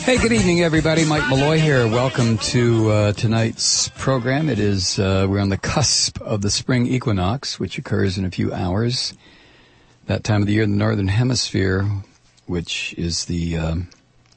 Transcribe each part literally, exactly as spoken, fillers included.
Hey, good evening, everybody. Mike Malloy here. Welcome to uh, tonight's program. It is, uh, we're on the cusp of the spring equinox, which occurs in a few hours. That time of the year in the Northern Hemisphere, which is the um,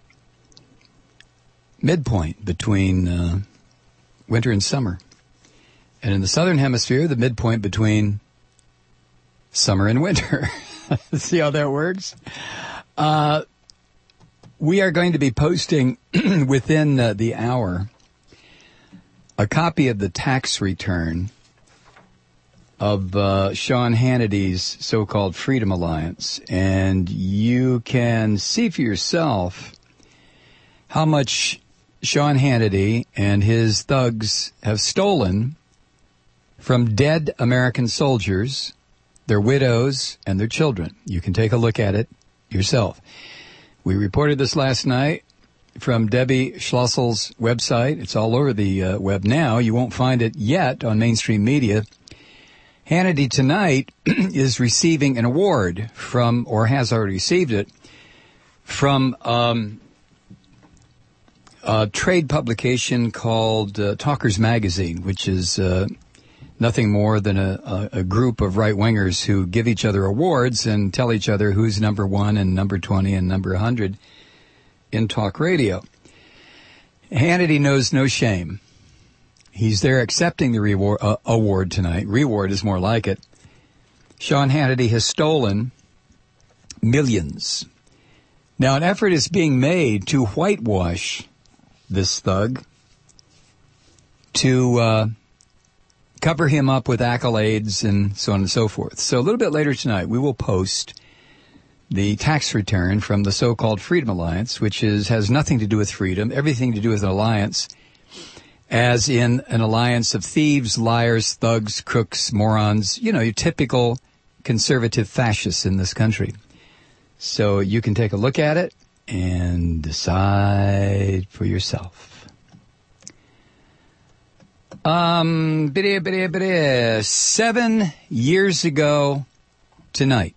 midpoint between uh, winter and summer. And in the Southern Hemisphere, the midpoint between summer and winter. See how that works? Uh, we are going to be posting within uh, the hour a copy of the tax return of uh, Sean Hannity's so-called Freedom Alliance. And you can see for yourself how much Sean Hannity and his thugs have stolen from dead American soldiers, their widows, and their children. You can take a look at it yourself. We reported this last night from Debbie Schlossel's website. It's all over the uh, web now. You won't find it yet on mainstream media. Hannity tonight is receiving an award from, or has already received it, from um, a trade publication called uh, Talkers Magazine, which is uh, nothing more than a, a, a group of right-wingers who give each other awards and tell each other who's number one and number twenty and number one hundred in talk radio. Hannity knows no shame. He's there accepting the reward, uh, award tonight. Reward is more like it. Sean Hannity has stolen millions. Now, an effort is being made to whitewash this thug, to uh, cover him up with accolades and so on and so forth. So a little bit later tonight, we will post the tax return from the so-called Freedom Alliance, which is has nothing to do with freedom, everything to do with an alliance, as in an alliance of thieves, liars, thugs, crooks, morons, you know, your typical conservative fascists in this country. So you can take a look at it and decide for yourself. Um, biddy, biddy, biddy. Seven years ago tonight,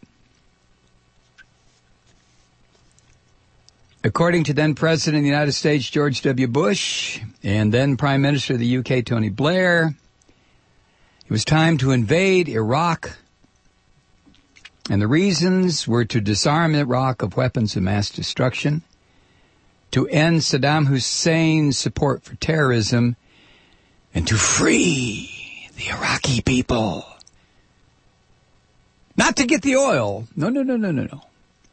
according to then President of the United States, George W. Bush, and then Prime Minister of the U K, Tony Blair, it was time to invade Iraq. And the reasons were to disarm Iraq of weapons of mass destruction, to end Saddam Hussein's support for terrorism, and to free the Iraqi people. Not to get the oil. No, no, no, no, no, no.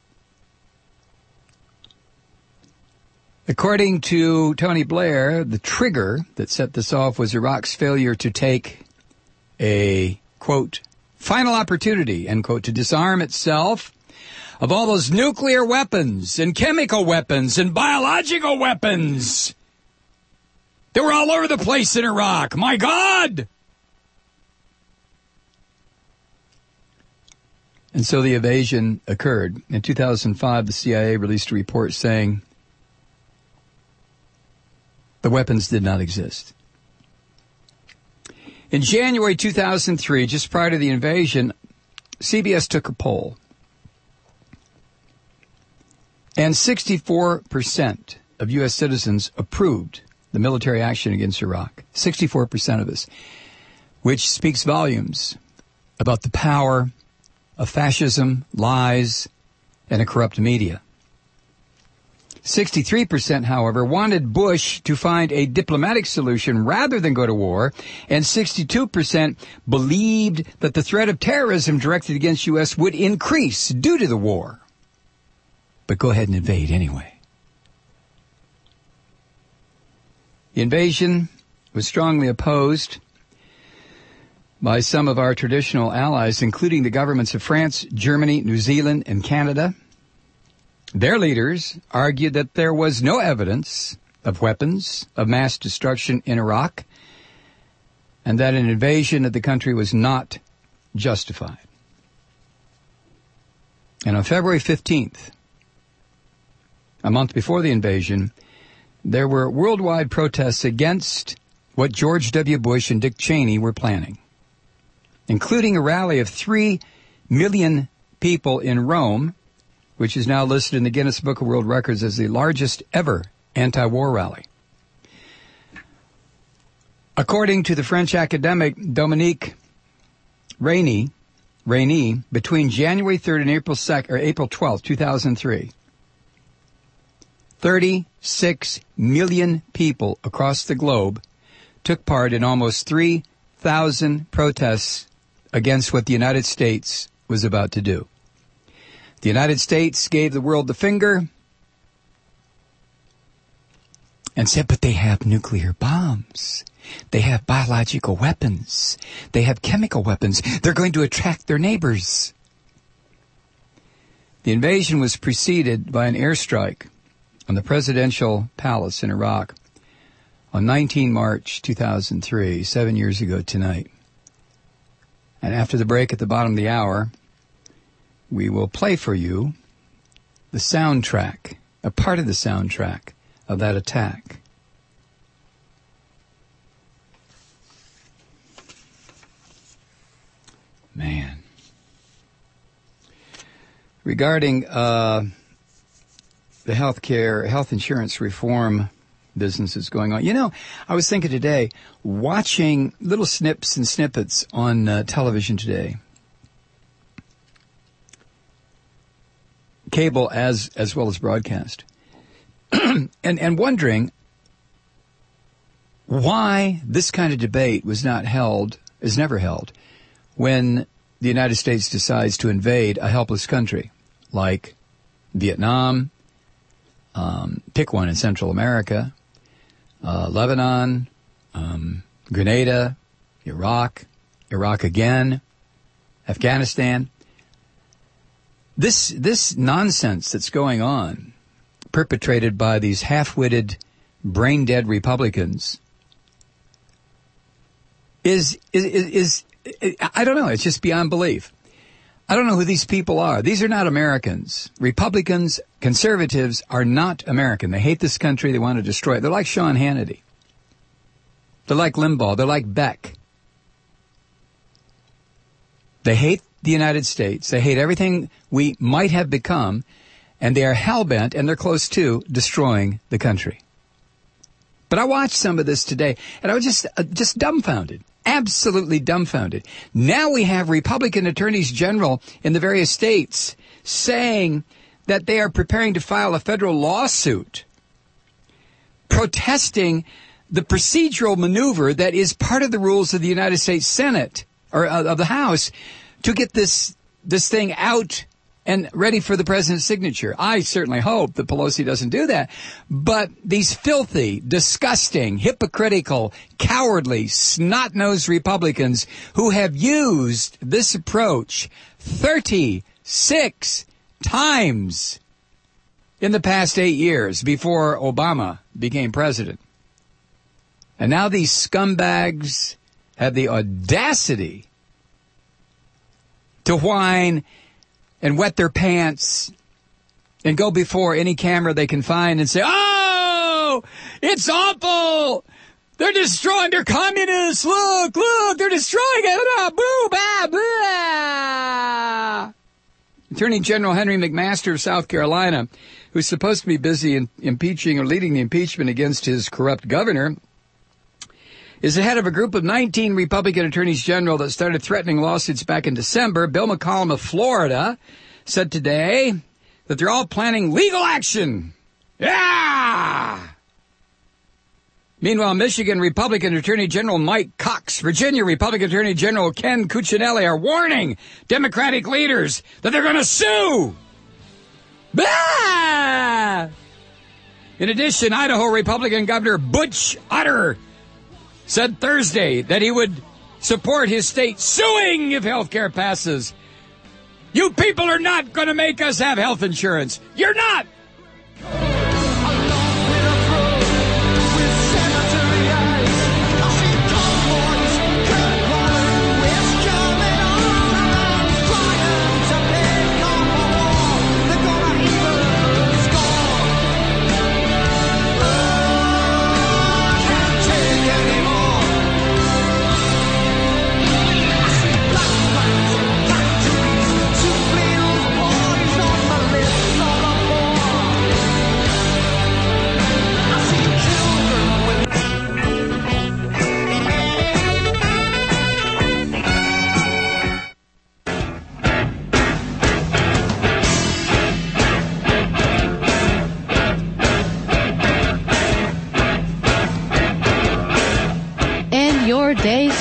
According to Tony Blair, the trigger that set this off was Iraq's failure to take a, quote, final opportunity, end quote, to disarm itself of all those nuclear weapons and chemical weapons and biological weapons. They were all over the place in Iraq. My God! And so the invasion occurred. In two thousand five, the C I A released a report saying the weapons did not exist. In January two thousand three, just prior to the invasion, C B S took a poll. And sixty-four percent of U S citizens approved the military action against Iraq. sixty-four percent of us. Which speaks volumes about the power of fascism, lies, and a corrupt media. sixty-three percent, however, wanted Bush to find a diplomatic solution rather than go to war, and sixty-two percent believed that the threat of terrorism directed against U S would increase due to the war. But go ahead and invade anyway. The invasion was strongly opposed by some of our traditional allies, including the governments of France, Germany, New Zealand, and Canada. Their leaders argued that there was no evidence of weapons of mass destruction in Iraq and that an invasion of the country was not justified. And on February fifteenth, a month before the invasion, there were worldwide protests against what George W. Bush and Dick Cheney were planning, including a rally of three million people in Rome, which is now listed in the Guinness Book of World Records as the largest ever anti-war rally. According to the French academic Dominique Reynie, Reynie, between January third and April second, or April twelfth, two thousand three, thirty-six million people across the globe took part in almost three thousand protests against what the United States was about to do. The United States gave the world the finger and said, but they have nuclear bombs. They have biological weapons. They have chemical weapons. They're going to attack their neighbors. The invasion was preceded by an airstrike on the presidential palace in Iraq on the nineteenth of March, two thousand three, seven years ago tonight. And after the break at the bottom of the hour, we will play for you the soundtrack, a part of the soundtrack of that attack. Man. Regarding uh, the health care, health insurance reform businesses going on. You know, I was thinking today, watching little snips and snippets on uh, television today, cable as as well as broadcast, and and wondering why this kind of debate was not held, is never held, when the United States decides to invade a helpless country like Vietnam, um, pick one in Central America, uh, Lebanon, um, Grenada, Iraq, Iraq again, Afghanistan. This this nonsense that's going on, perpetrated by these half-witted, brain-dead Republicans, is is is, is I don't know. It's just beyond belief. I don't know who these people are. These are not Americans. Republicans, conservatives are not American. They hate this country. They want to destroy it. They're like Sean Hannity. They're like Limbaugh. They're like Beck. They hate the United States. They hate everything we might have become, and they are hell-bent, and they're close to destroying the country. But I watched some of this today, and I was just uh, just dumbfounded. Absolutely dumbfounded. Now we have Republican attorneys general in the various states saying that they are preparing to file a federal lawsuit protesting the procedural maneuver that is part of the rules of the United States Senate, or uh, of the House, to get this this thing out and ready for the president's signature. I certainly hope that Pelosi doesn't do that. But these filthy, disgusting, hypocritical, cowardly, snot-nosed Republicans who have used this approach thirty-six times in the past eight years before Obama became president. And now these scumbags have the audacity to whine and wet their pants and go before any camera they can find and say, oh, it's awful. They're destroying, they're communists. Look, look, they're destroying it. Boo, bah, blah. Attorney General Henry McMaster of South Carolina, who's supposed to be busy in impeaching or leading the impeachment against his corrupt governor, is the head of a group of nineteen Republican attorneys general that started threatening lawsuits back in December. Bill McCollum of Florida said today that they're all planning legal action. Yeah! Meanwhile, Michigan Republican Attorney General Mike Cox, Virginia Republican Attorney General Ken Cuccinelli are warning Democratic leaders that they're going to sue. Bah! In addition, Idaho Republican Governor Butch Otter said Thursday that he would support his state suing if health care passes. You people are not going to make us have health insurance. You're not.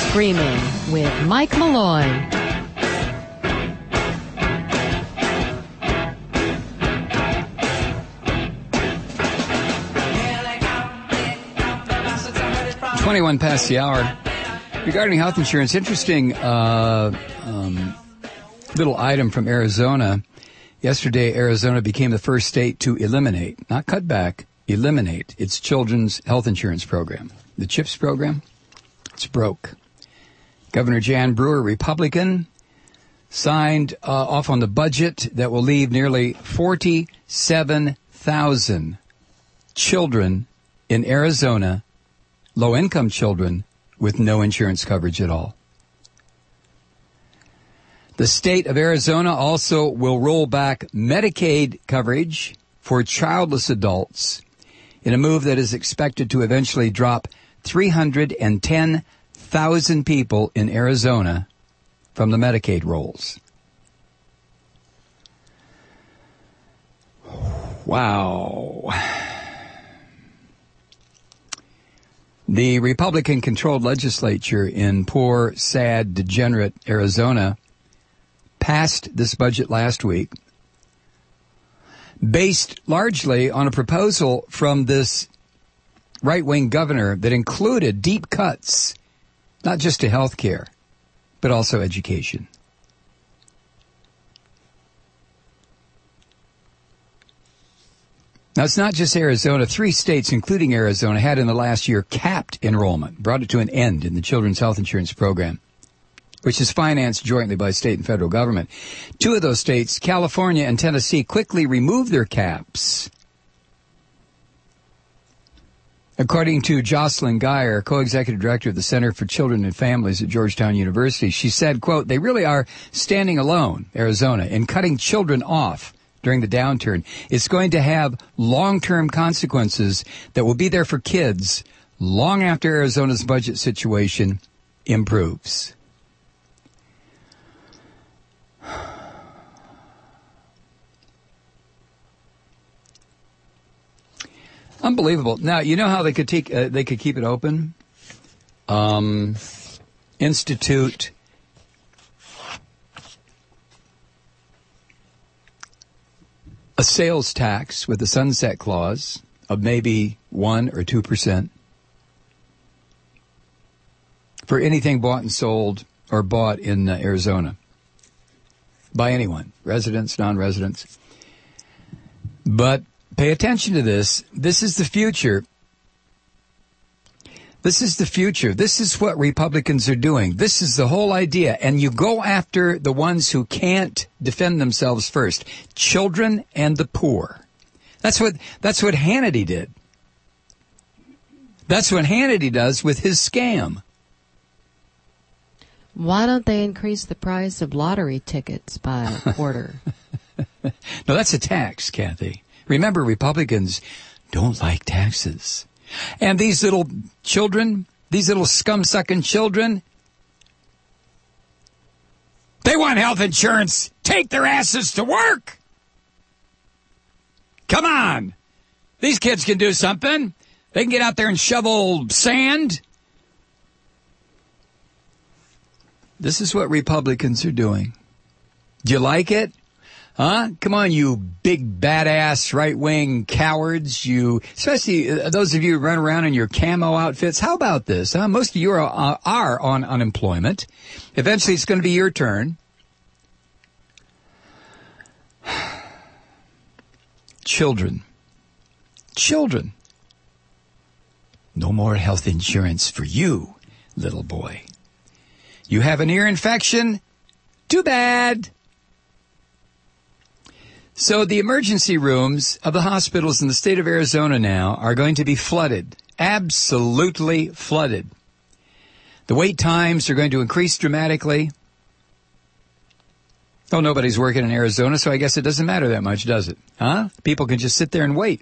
Screaming with Mike Malloy. twenty-one past the hour. Regarding health insurance, interesting uh, um, little item from Arizona. Yesterday, Arizona became the first state to eliminate, not cut back, eliminate its children's health insurance program. The CHIPS program, it's broke. Governor Jan Brewer, Republican, signed uh, off on the budget that will leave nearly forty-seven thousand children in Arizona, low-income children, with no insurance coverage at all. The state of Arizona also will roll back Medicaid coverage for childless adults in a move that is expected to eventually drop three hundred ten thousand people in Arizona from the Medicaid rolls. Wow. The Republican-controlled legislature in poor, sad, degenerate Arizona passed this budget last week, based largely on a proposal from this right-wing governor that included deep cuts, not just to health care, but also education. Now, it's not just Arizona. Three states, including Arizona, had in the last year capped enrollment, brought it to an end in the Children's Health Insurance Program, which is financed jointly by state and federal government. Two of those states, California and Tennessee, quickly removed their caps. According to Jocelyn Geyer, co-executive director of the Center for Children and Families at Georgetown University, she said, quote, "They really are standing alone, Arizona, in cutting children off during the downturn. It's going to have long-term consequences that will be there for kids long after Arizona's budget situation improves." Unbelievable. Now, you know how they could take, uh, they could keep it open? Um, institute a sales tax with a sunset clause of maybe one or two percent for anything bought and sold or bought in uh, Arizona by anyone, residents, non-residents. But pay attention to this. This is the future. This is the future. This is what Republicans are doing. This is the whole idea. And you go after the ones who can't defend themselves first. Children and the poor. That's what, that's what Hannity did. That's what Hannity does with his scam. Why don't they increase the price of lottery tickets by a quarter? No, that's a tax, Kathy. Remember, Republicans don't like taxes. And these little children, these little scum-sucking children, they want health insurance. Take their asses to work. Come on. These kids can do something. They can get out there and shovel sand. This is what Republicans are doing. Do you like it? Huh? Come on, you big badass right-wing cowards. You, especially uh, those of you who run around in your camo outfits. How about this? Huh? Most of you are, uh, are on unemployment. Eventually, it's going to be your turn. Children. Children. No more health insurance for you, little boy. You have an ear infection? Too bad. So the emergency rooms of the hospitals in the state of Arizona now are going to be flooded, absolutely flooded. The wait times are going to increase dramatically. Oh, nobody's working in Arizona, so I guess it doesn't matter that much, does it? Huh? People can just sit there and wait.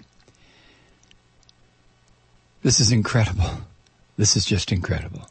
This is incredible. This is just incredible.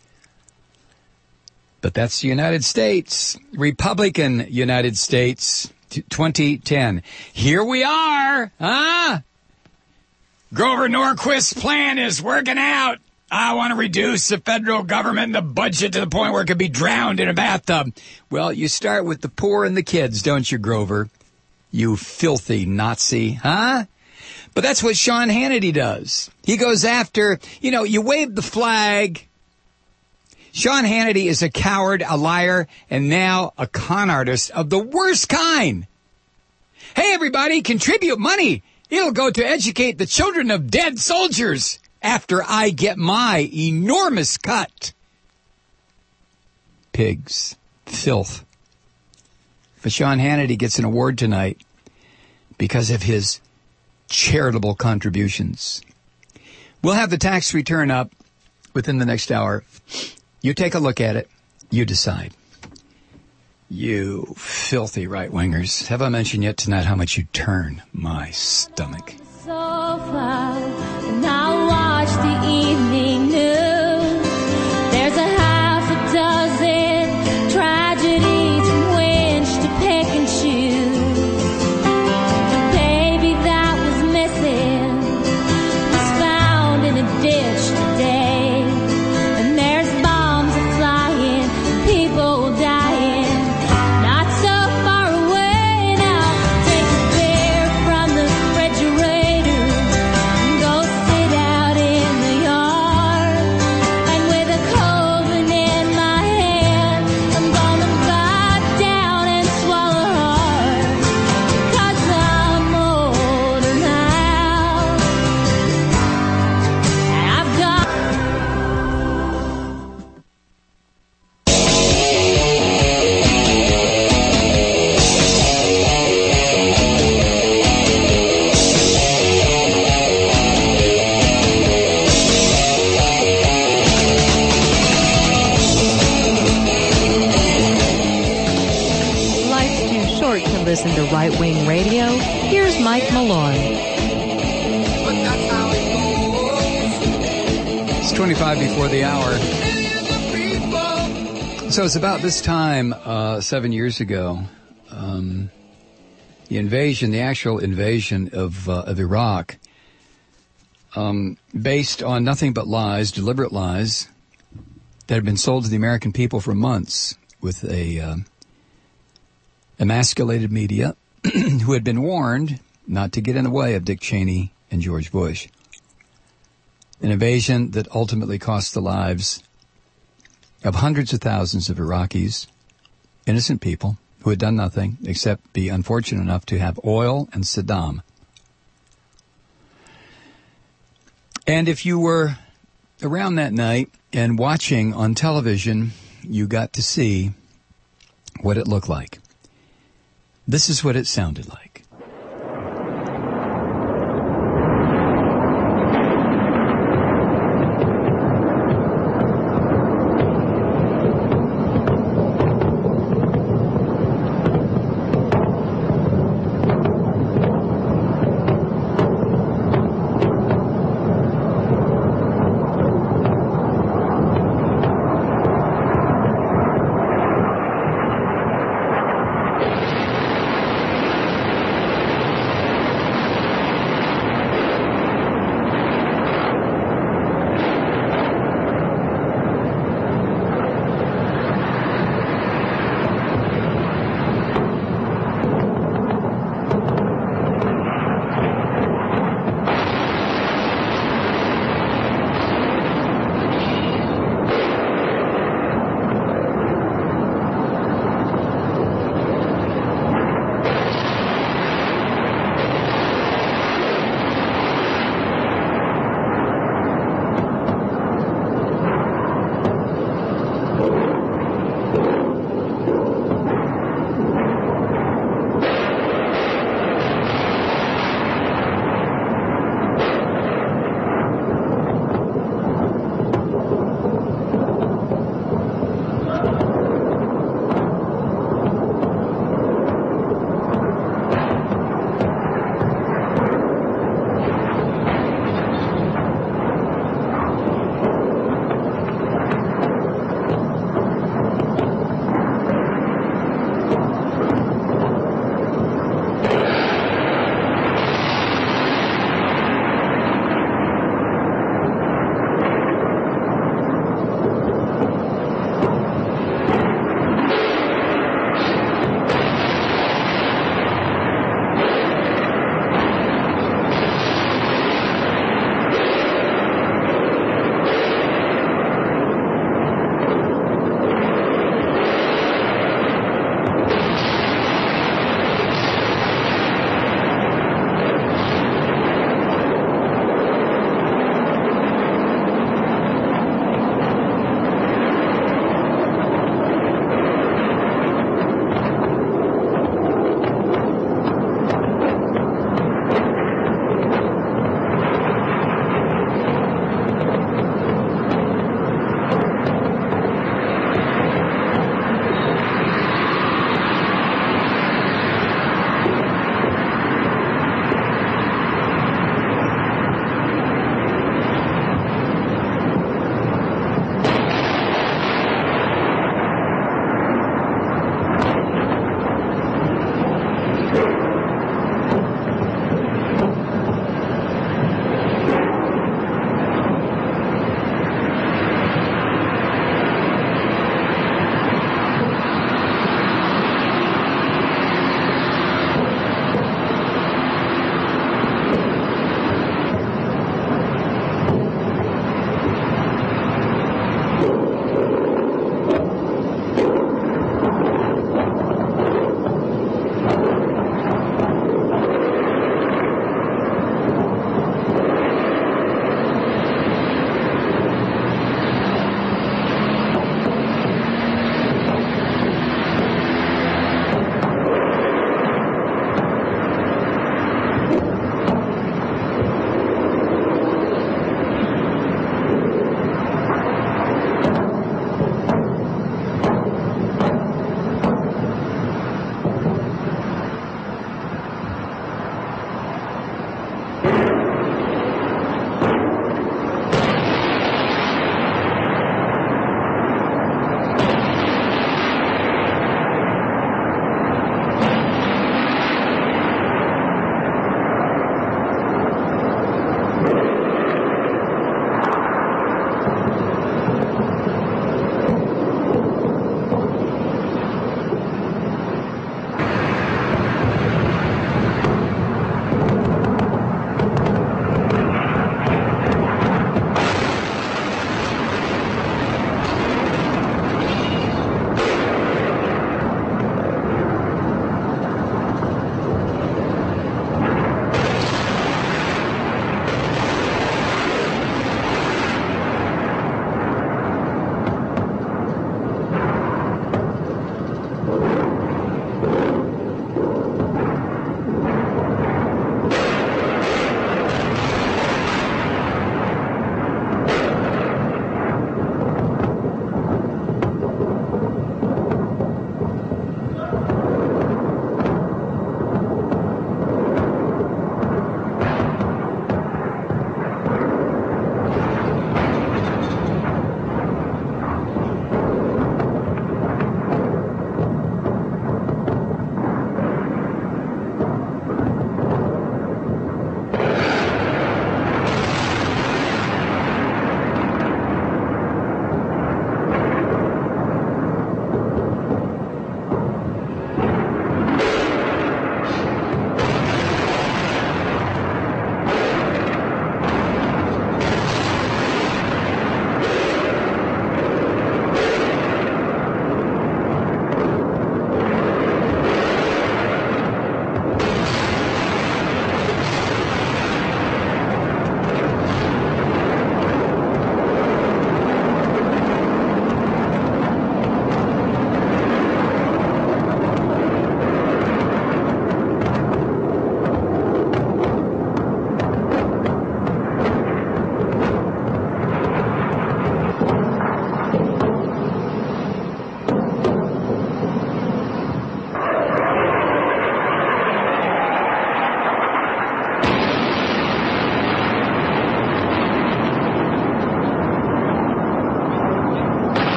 But that's the United States, Republican United States. twenty ten. Here we are, huh? Grover Norquist's plan is working out. I want to reduce the federal government and the budget to the point where it could be drowned in a bathtub. Well, you start with the poor and the kids, don't you, Grover? You filthy Nazi, huh? But that's what Sean Hannity does. He goes after, you know, you wave the flag. Sean Hannity is a coward, a liar, and now a con artist of the worst kind. Hey, everybody, contribute money. It'll go to educate the children of dead soldiers after I get my enormous cut. Pigs. Filth. But Sean Hannity gets an award tonight because of his charitable contributions. We'll have the tax return up within the next hour. You take a look at it. You decide. You filthy right-wingers. Have I mentioned yet tonight how much you turn my stomach? Sofa, and I watch the evening news. There's a half a dozen tragedies from which to pick and choose. The baby that was missing was found in a ditch today. And there's bombs a-flying, people dying. Not so far away now. Take a beer from the refrigerator and go sit out in the yard. And with a Coven in my hand, I'm gonna back down and swallow hard. 'Cause I'm older now. I've got Life's too short to listen to right-wing radio. Here's Mike Malone. It's twenty-five before the hour. So it's about this time, uh, seven years ago, um, the invasion, the actual invasion of, uh, of Iraq, um, based on nothing but lies, deliberate lies, that had been sold to the American people for months with a uh, emasculated media who had been warned not to get in the way of Dick Cheney and George Bush. An invasion that ultimately cost the lives of hundreds of thousands of Iraqis, innocent people who had done nothing except be unfortunate enough to have oil and Saddam. And if you were around that night and watching on television, you got to see what it looked like. This is what it sounded like.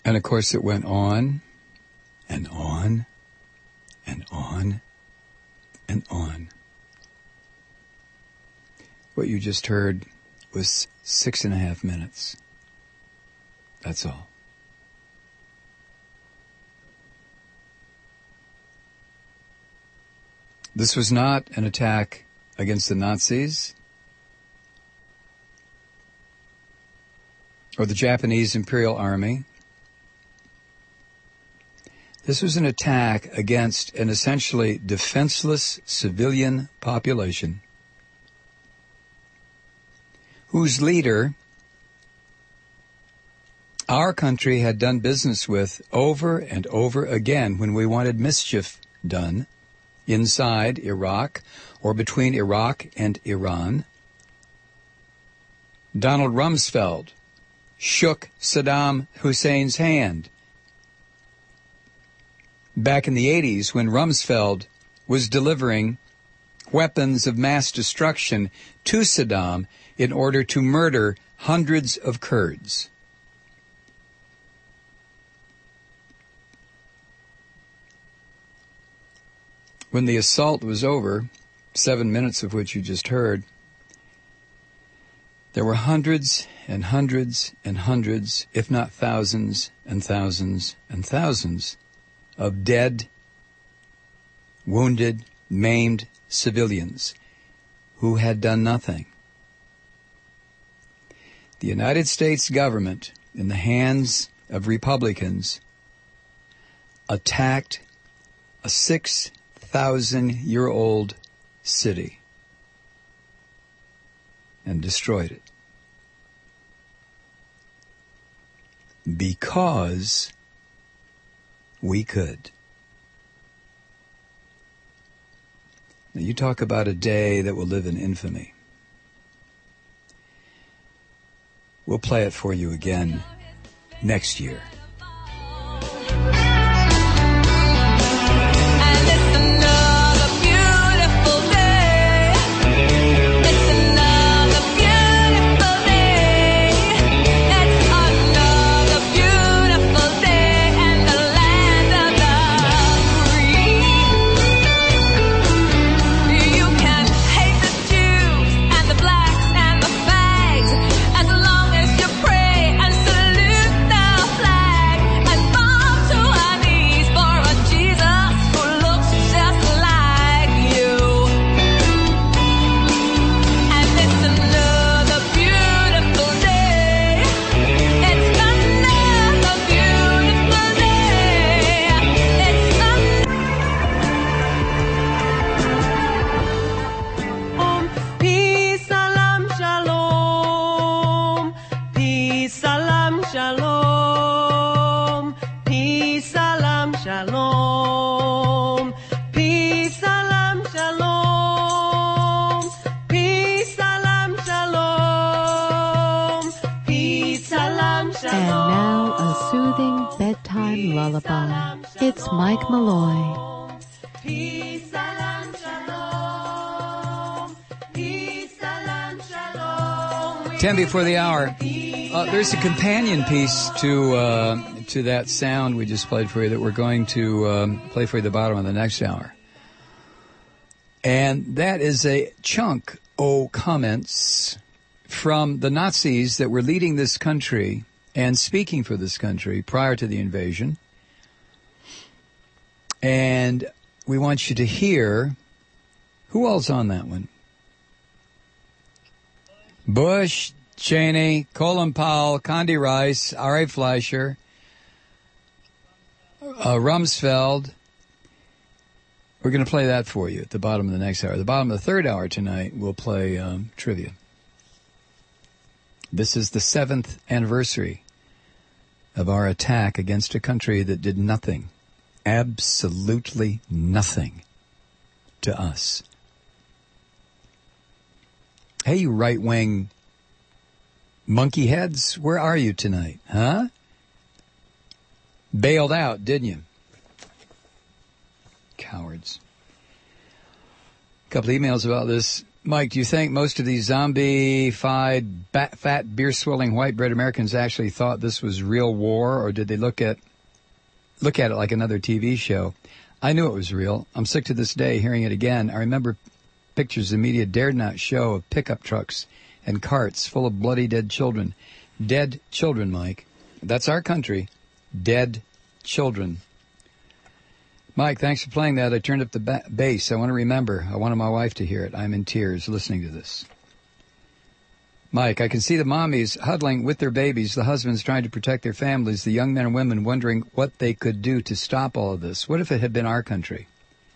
And of course it went on and on and on and on. What you just heard was six and a half minutes. That's all. This was not an attack against the Nazis or the Japanese Imperial Army. This was an attack against an essentially defenseless civilian population whose leader our country had done business with over and over again when we wanted mischief done inside Iraq or between Iraq and Iran. Donald Rumsfeld shook Saddam Hussein's hand back in the eighties when Rumsfeld was delivering weapons of mass destruction to Saddam in order to murder hundreds of Kurds. When the assault was over, seven minutes of which you just heard, there were hundreds and hundreds and hundreds, if not thousands and thousands and thousands of dead, wounded, maimed civilians who had done nothing. The United States government, in the hands of Republicans, attacked a six thousand-year-old city and destroyed it. Because we could. Now you talk about a day that will live in infamy. We'll play it for you again next year. Lullaby. It's Mike Malloy. Peace, salam, shalom. Peace, salam, shalom. Ten before the hour. Uh, there's a companion piece to uh, to that sound we just played for you that we're going to um, play for you at the bottom of the next hour. And that is a chunk of comments from the Nazis that were leading this country and speaking for this country prior to the invasion. And we want you to hear, who else on that one? Bush, Cheney, Colin Powell, Condi Rice, R A. Fleischer, uh, Rumsfeld. We're going to play that for you at the bottom of the next hour. At the bottom of the third hour tonight, we'll play um, trivia. This is the seventh anniversary of our attack against a country that did nothing, absolutely nothing to us. Hey, you right-wing monkey heads, where are you tonight, huh? Bailed out, didn't you? Cowards. A couple emails about this Mike, do you think most of these zombie-fied, bat, fat, beer-swilling, white bread Americans actually thought this was real war, or did they look at look at it like another T V show? I knew it was real. I'm sick to this day hearing it again. I remember pictures the media dared not show of pickup trucks and carts full of bloody dead children. Dead children, Mike. That's our country. Dead children. Mike, thanks for playing that. I turned up the ba- bass. I want to remember. I wanted my wife to hear it. I'm in tears listening to this. Mike, I can see the mommies huddling with their babies, the husbands trying to protect their families, the young men and women wondering what they could do to stop all of this. What if it had been our country?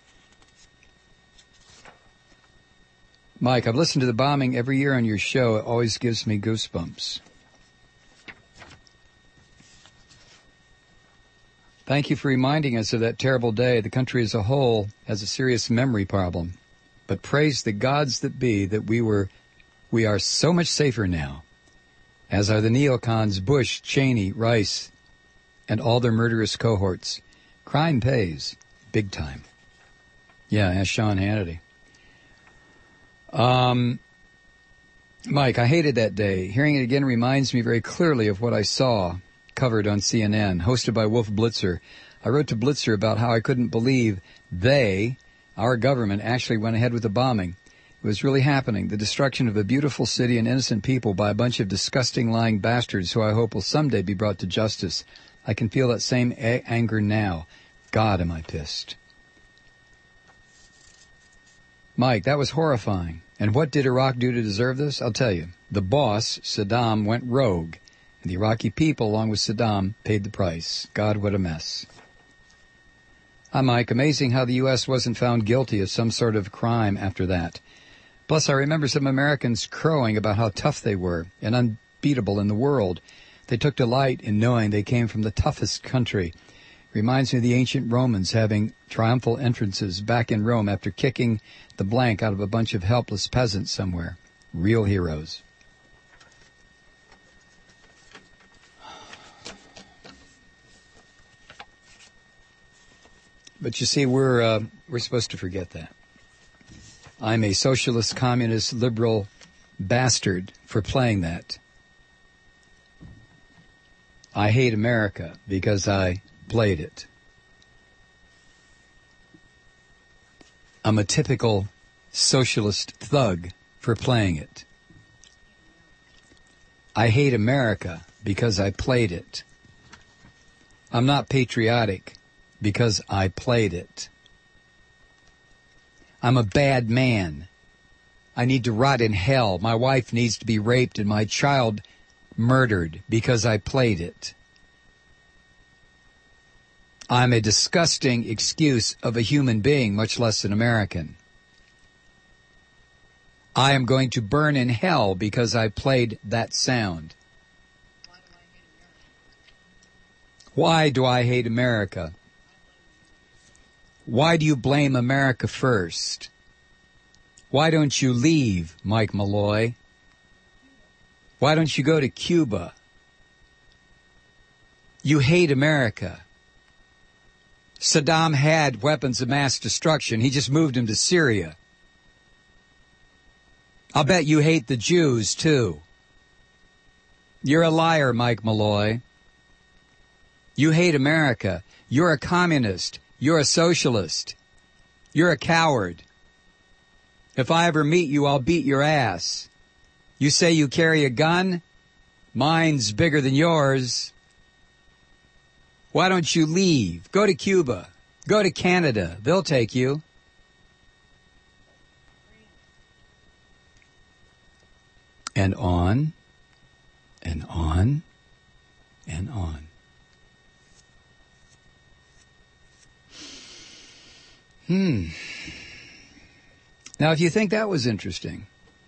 Mike, I've listened to the bombing every year on your show. It always gives me goosebumps. Thank you for reminding us of that terrible day. The country as a whole has a serious memory problem. But praise the gods that be that we were, we are so much safer now, as are the neocons Bush, Cheney, Rice, and all their murderous cohorts. Crime pays, big time. Yeah, ask Sean Hannity. Um, Mike, I hated that day. Hearing it again reminds me very clearly of what I saw covered on C N N, hosted by Wolf Blitzer. I wrote to Blitzer about how I couldn't believe they, our government, actually went ahead with the bombing. It was really happening, the destruction of a beautiful city and innocent people by a bunch of disgusting lying bastards who I hope will someday be brought to justice. I can feel that same a- anger now. God, am I pissed. Mike, that was horrifying. And what did Iraq do to deserve this? I'll tell you. The boss, Saddam, went rogue. And the Iraqi people, along with Saddam, paid the price. God, what a mess. Hi, Mike. Amazing how the U S wasn't found guilty of some sort of crime after that. Plus, I remember some Americans crowing about how tough they were and unbeatable in the world. They took delight in knowing they came from the toughest country. Reminds me of the ancient Romans having triumphal entrances back in Rome after kicking the blank out of a bunch of helpless peasants somewhere. Real heroes. But you see, we're uh, we're supposed to forget that. I'm a socialist, communist, liberal bastard for playing that. I hate America because I played it. I'm a typical socialist thug for playing it. I hate America because I played it. I'm not patriotic because I played it. I'm a bad man. I need to rot in hell. My wife needs to be raped and my child murdered because I played it. I'm a disgusting excuse of a human being, much less an American. I am going to burn in hell because I played that sound. Why do I hate America? Why do you blame America first? Why don't you leave, Mike Malloy? Why don't you go to Cuba? You hate America. Saddam had weapons of mass destruction. He just moved them to Syria. I'll bet you hate the Jews, too. You're a liar, Mike Malloy. You hate America. You're a communist. You're a socialist. You're a coward. If I ever meet you, I'll beat your ass. You say you carry a gun? Mine's bigger than yours. Why don't you leave? Go to Cuba. Go to Canada. They'll take you. And on, and on, and on. Hmm. Now, if you think that was interesting,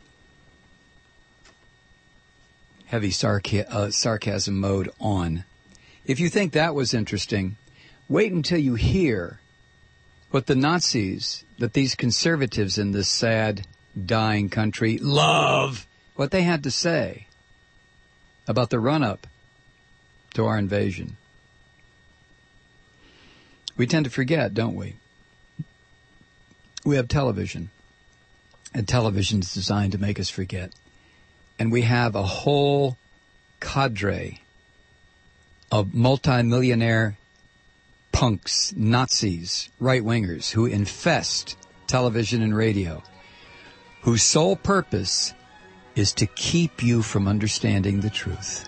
heavy sarca- uh, sarcasm mode on. If you think that was interesting, wait until you hear what the Nazis, that these conservatives in this sad, dying country love, what they had to say about the run-up to our invasion. We tend to forget, don't we? We have television. And television is designed to make us forget. And we have a whole cadre of multimillionaire punks, Nazis, right-wingers who infest television and radio, whose sole purpose is to keep you from understanding the truth.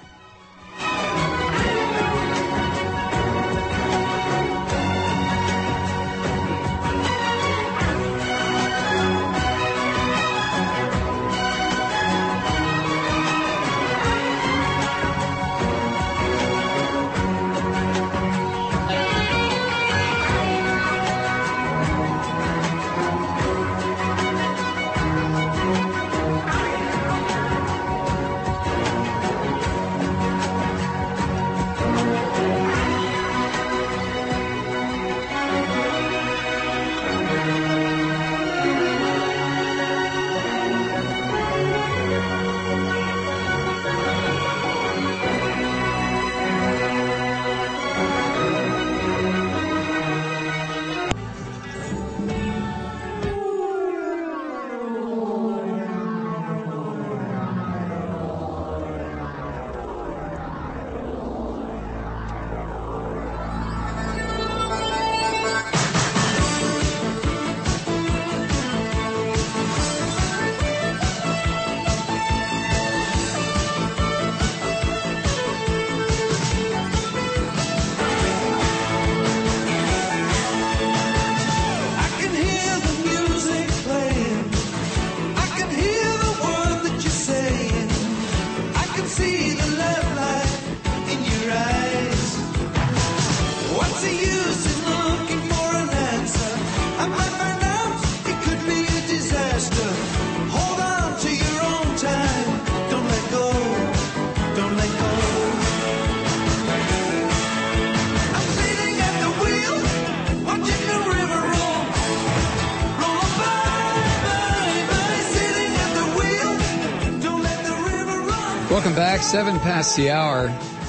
Welcome back. Seven past the hour.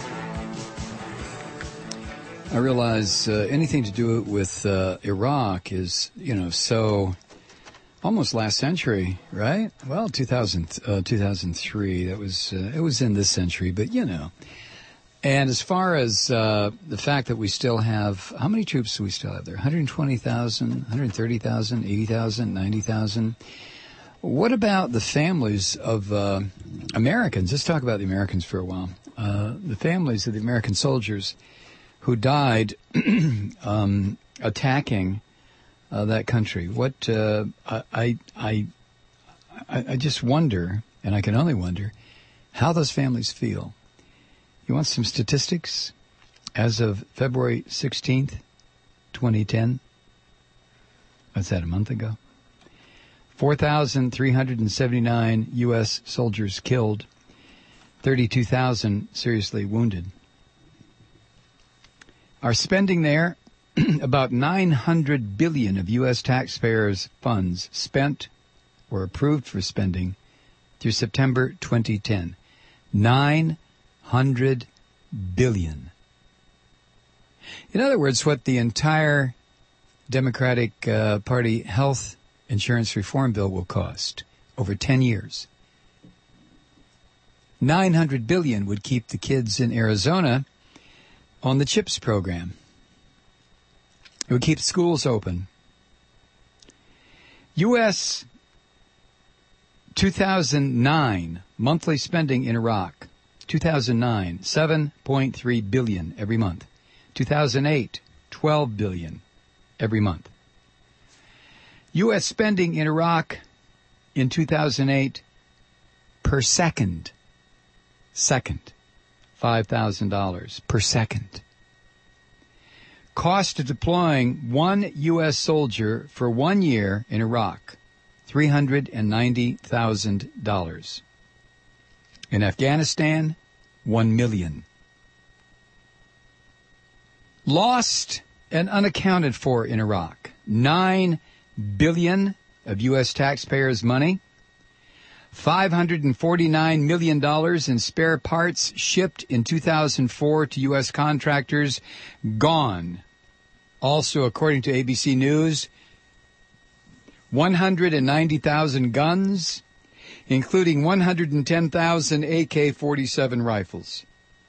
I realize uh, anything to do with uh, Iraq is, you know, so almost last century, right? Well, two thousand, uh, two thousand three. That was uh, it was in this century, but you know. And as far as uh, the fact that we still have, how many troops do we still have there? one hundred twenty thousand, one hundred thirty thousand, eighty thousand, ninety thousand. What about the families of uh, Americans? Let's talk about the Americans for a while. Uh, the families of the American soldiers who died um, attacking uh, that country. What uh, I, I, I, I just wonder, and I can only wonder, how those families feel. You want some statistics? As of February sixteenth, twenty ten, what's that, a month ago? four thousand three hundred seventy-nine U S soldiers killed, thirty-two thousand seriously wounded. Our spending there, about nine hundred billion dollars of U S taxpayers' funds spent or approved for spending through September twenty ten. nine hundred billion dollars. In other words, what the entire Democratic uh, Party health insurance reform bill will cost over ten years. nine hundred billion dollars would keep the kids in Arizona on the CHIPS program. It would keep schools open. U S two thousand nine monthly spending in Iraq. two thousand nine, seven point three billion dollars every month. two thousand eight, twelve billion dollars every month. U S spending in Iraq in two thousand eight per second. Second. five thousand dollars per second. Cost of deploying one U S soldier for one year in Iraq, three hundred ninety thousand dollars. In Afghanistan, one million dollars. Lost and unaccounted for in Iraq, nine billion dollars of U S taxpayers' money, five hundred forty-nine million dollars in spare parts shipped in two thousand four to U S contractors, gone. Also, according to A B C News, one hundred ninety thousand guns, including one hundred ten thousand A K forty-seven rifles.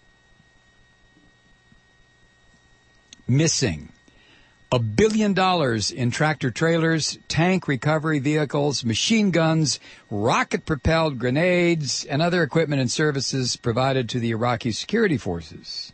Missing a billion dollars in tractor-trailers, tank recovery vehicles, machine guns, rocket-propelled grenades, and other equipment and services provided to the Iraqi security forces.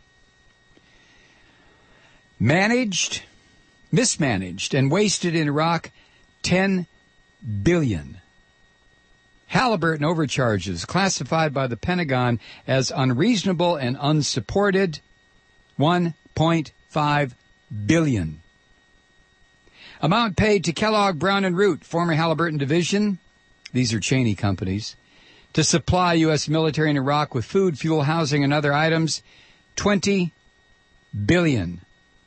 Managed, mismanaged, and wasted in Iraq, ten billion dollars. Halliburton overcharges, classified by the Pentagon as unreasonable and unsupported, one point five billion dollars. Amount paid to Kellogg, Brown and Root, former Halliburton division, these are Cheney companies, to supply U S military in Iraq with food, fuel, housing, and other items, twenty billion dollars.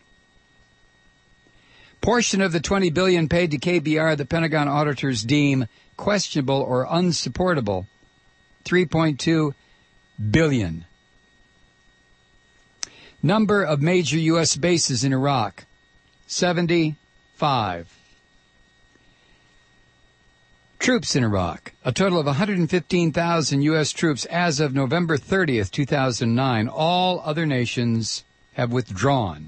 Portion of the twenty billion dollars paid to K B R, the Pentagon auditors deem questionable or unsupportable, three point two billion dollars. Number of major U S bases in Iraq, seventy-five. Troops in Iraq, a total of one hundred fifteen thousand U S troops as of November thirtieth, two thousand nine. All other nations have withdrawn.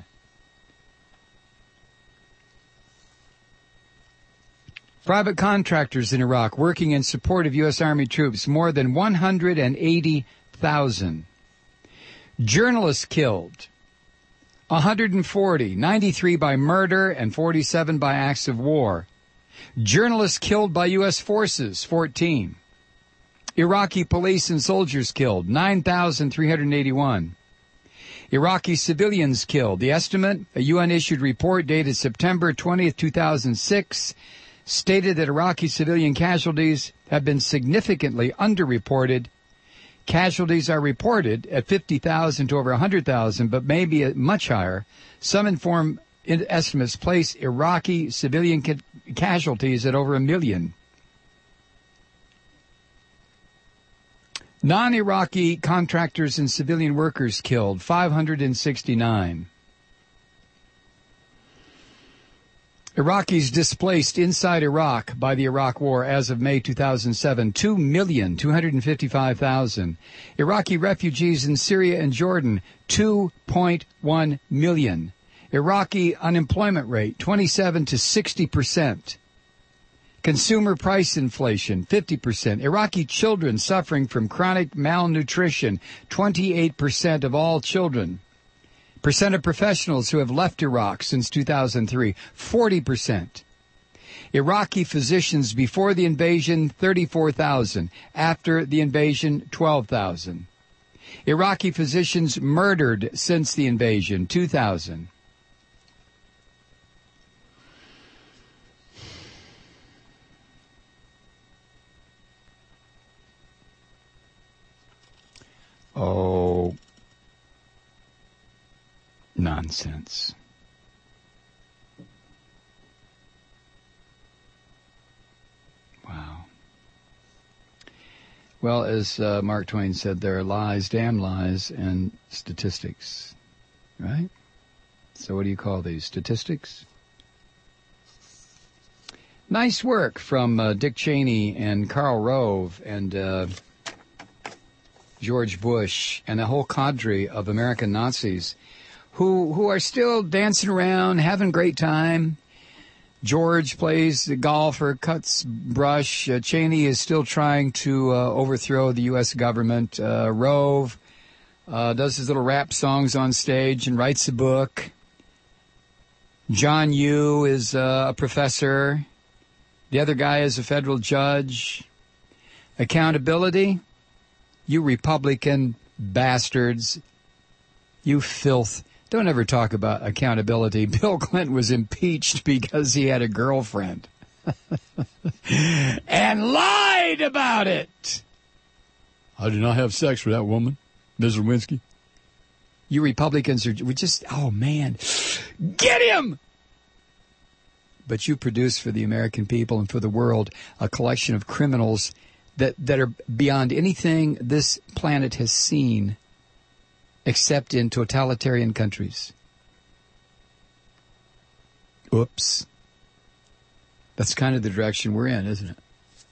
Private contractors in Iraq working in support of U S Army troops, more than one hundred eighty thousand. Journalists killed, one hundred forty, ninety-three by murder and forty-seven by acts of war. Journalists killed by U S forces, fourteen. Iraqi police and soldiers killed, nine thousand three hundred eighty-one. Iraqi civilians killed. The estimate, a U N-issued report dated September twentieth, two thousand six, stated that Iraqi civilian casualties have been significantly underreported. Casualties are reported at fifty thousand to over one hundred thousand, but may be much higher. Some informed estimates place Iraqi civilian ca- casualties at over a million. Non-Iraqi contractors and civilian workers killed, five hundred sixty-nine. Iraqis displaced inside Iraq by the Iraq War as of May two thousand seven, two million two hundred fifty-five thousand. Iraqi refugees in Syria and Jordan, two point one million. Iraqi unemployment rate, twenty-seven to sixty percent. Consumer price inflation, fifty percent. Iraqi children suffering from chronic malnutrition, twenty-eight percent of all children. Percent of professionals who have left Iraq since two thousand three, forty percent. Iraqi physicians before the invasion, thirty-four thousand. After the invasion, twelve thousand. Iraqi physicians murdered since the invasion, two thousand. Oh, nonsense. Wow. Well, as uh, Mark Twain said, there are lies, damn lies, and statistics, right? So what do you call these? Statistics? Nice work from uh, Dick Cheney and Karl Rove and uh, George Bush and the whole cadre of American Nazis who who are still dancing around, having a great time. George plays the golf or cuts brush. Uh, Cheney is still trying to uh, overthrow the U S government. Uh, Rove uh, does his little rap songs on stage and writes a book. John Yoo is uh, a professor. The other guy is a federal judge. Accountability? You Republican bastards. You filth. Don't ever talk about accountability. Bill Clinton was impeached because he had a girlfriend. And lied about it. I did not have sex with that woman, Miz Lewinsky. You Republicans are we just, oh man, get him! But you produce for the American people and for the world a collection of criminals that, that are beyond anything this planet has seen except in totalitarian countries. Oops. That's kind of the direction we're in, isn't it?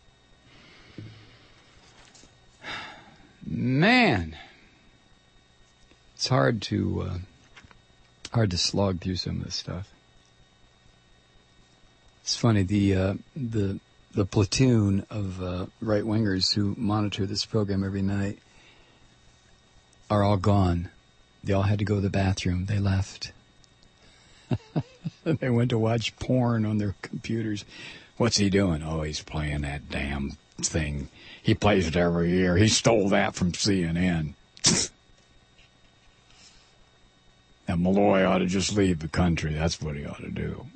Man, it's hard to uh, hard to slog through some of this stuff. It's funny, the uh, the the platoon of uh, right wingers who monitor this program every night are all gone. They all had to go to the bathroom. They left. They went to watch porn on their computers. What's he doing? Oh, he's playing that damn thing. He plays it every year. He stole that from C N N. And Malloy ought to just leave the country. That's what he ought to do.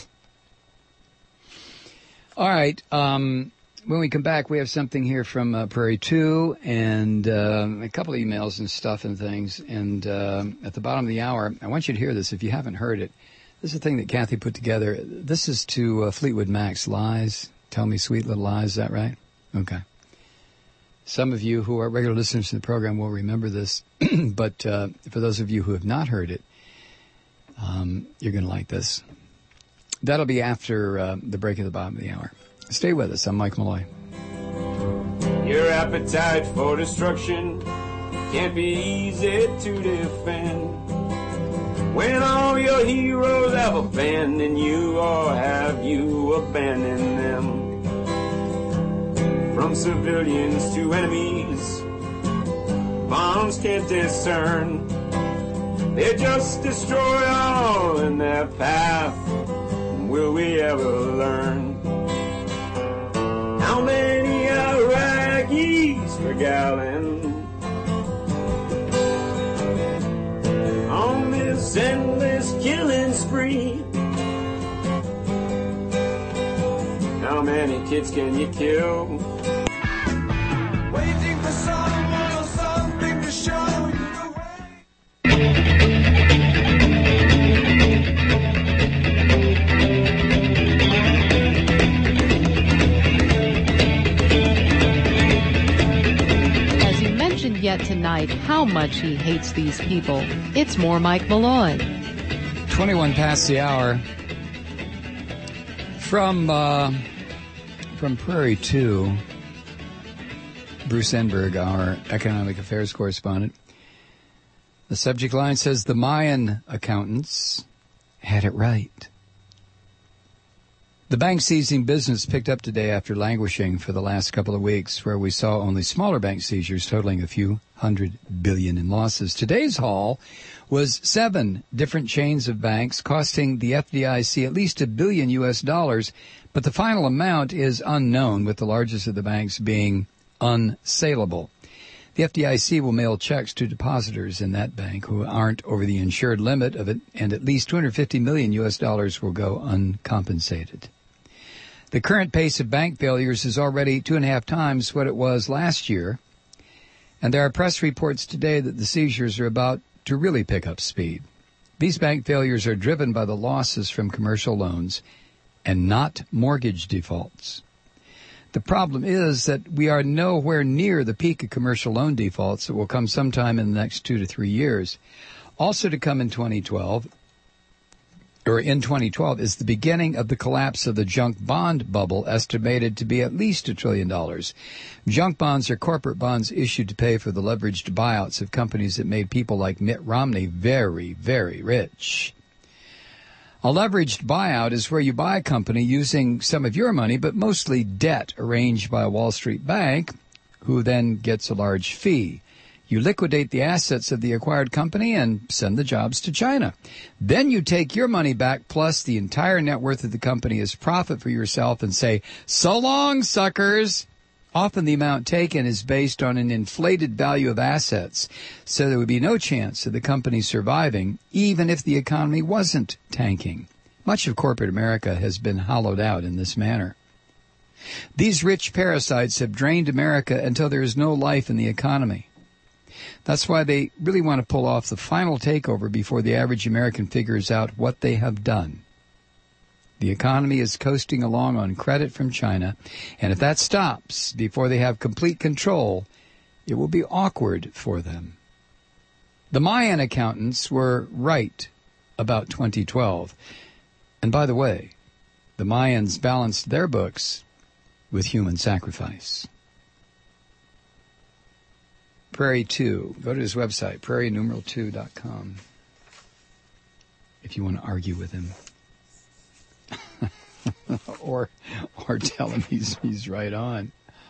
All right. Um, when we come back, we have something here from uh, Prairie two and uh, a couple of emails and stuff and things. And uh, at the bottom of the hour, I want you to hear this if you haven't heard it. This is a thing that Kathy put together. This is to uh, Fleetwood Mac's Lies. Tell Me Sweet Little Lies. Is that right? Okay. Some of you who are regular listeners to the program will remember this. But uh, for those of you who have not heard it, um, you're going to like this. That'll be after uh, the break at the bottom of the hour. Stay with us. I'm Mike Malloy. Your appetite for destruction can't be easy to defend. When all your heroes have abandoned you, or have you abandoned them? From civilians to enemies, bombs can't discern. They just destroy all in their path. Will we ever learn? How many Iraqis per gallon on this endless killing spree? How many kids can you kill? Waiting for someone or something to show you the way. Yet tonight how much he hates these people. It's more Mike Malloy. twenty-one past the hour. From uh, from Prairie two, Bruce Enberg, our economic affairs correspondent. The subject line says the Mayan accountants had it right. The bank seizing business picked up today after languishing for the last couple of weeks, where we saw only smaller bank seizures totaling a few hundred billion in losses. Today's haul was seven different chains of banks, costing the F D I C at least a billion U S dollars, but the final amount is unknown, with the largest of the banks being unsaleable. The F D I C will mail checks to depositors in that bank who aren't over the insured limit of it, and at least two hundred fifty million U S dollars will go uncompensated. The current pace of bank failures is already two and a half times what it was last year, and there are press reports today that the seizures are about to really pick up speed. These bank failures are driven by the losses from commercial loans and not mortgage defaults. The problem is that we are nowhere near the peak of commercial loan defaults that will come sometime in the next two to three years. Also to come in twenty twelve, or in twenty twelve, is the beginning of the collapse of the junk bond bubble, estimated to be at least a trillion dollars. Junk bonds are corporate bonds issued to pay for the leveraged buyouts of companies that made people like Mitt Romney very, very rich. A leveraged buyout is where you buy a company using some of your money, but mostly debt arranged by a Wall Street bank, who then gets a large fee. You liquidate the assets of the acquired company and send the jobs to China. Then you take your money back plus the entire net worth of the company as profit for yourself and say, "So long, suckers." Often the amount taken is based on an inflated value of assets, so there would be no chance of the company surviving, even if the economy wasn't tanking. Much of corporate America has been hollowed out in this manner. These rich parasites have drained America until there is no life in the economy. That's why they really want to pull off the final takeover before the average American figures out what they have done. The economy is coasting along on credit from China, and if that stops before they have complete control, it will be awkward for them. The Mayan accountants were right about twenty twelve. And by the way, the Mayans balanced their books with human sacrifice. Prairie two. Go to his website, prairie numeral two dot com, if you want to argue with him. or or tell him he's he's right on.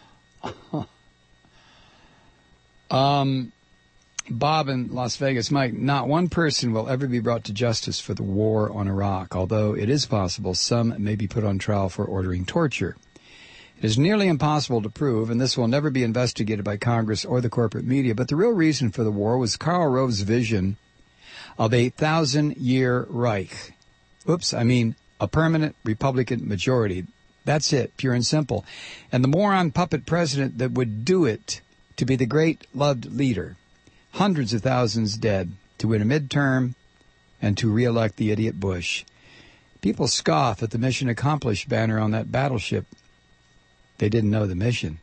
um, Bob in Las Vegas, Mike, not one person will ever be brought to justice for the war on Iraq, although it is possible some may be put on trial for ordering torture. It is nearly impossible to prove, and this will never be investigated by Congress or the corporate media, but the real reason for the war was Karl Rove's vision of a thousand-year Reich. Oops, I mean a permanent Republican majority. That's it, pure and simple. And the moron puppet president that would do it to be the great loved leader. Hundreds of thousands dead to win a midterm and to re-elect the idiot Bush. People scoff at the mission accomplished banner on that battleship. They didn't know the mission.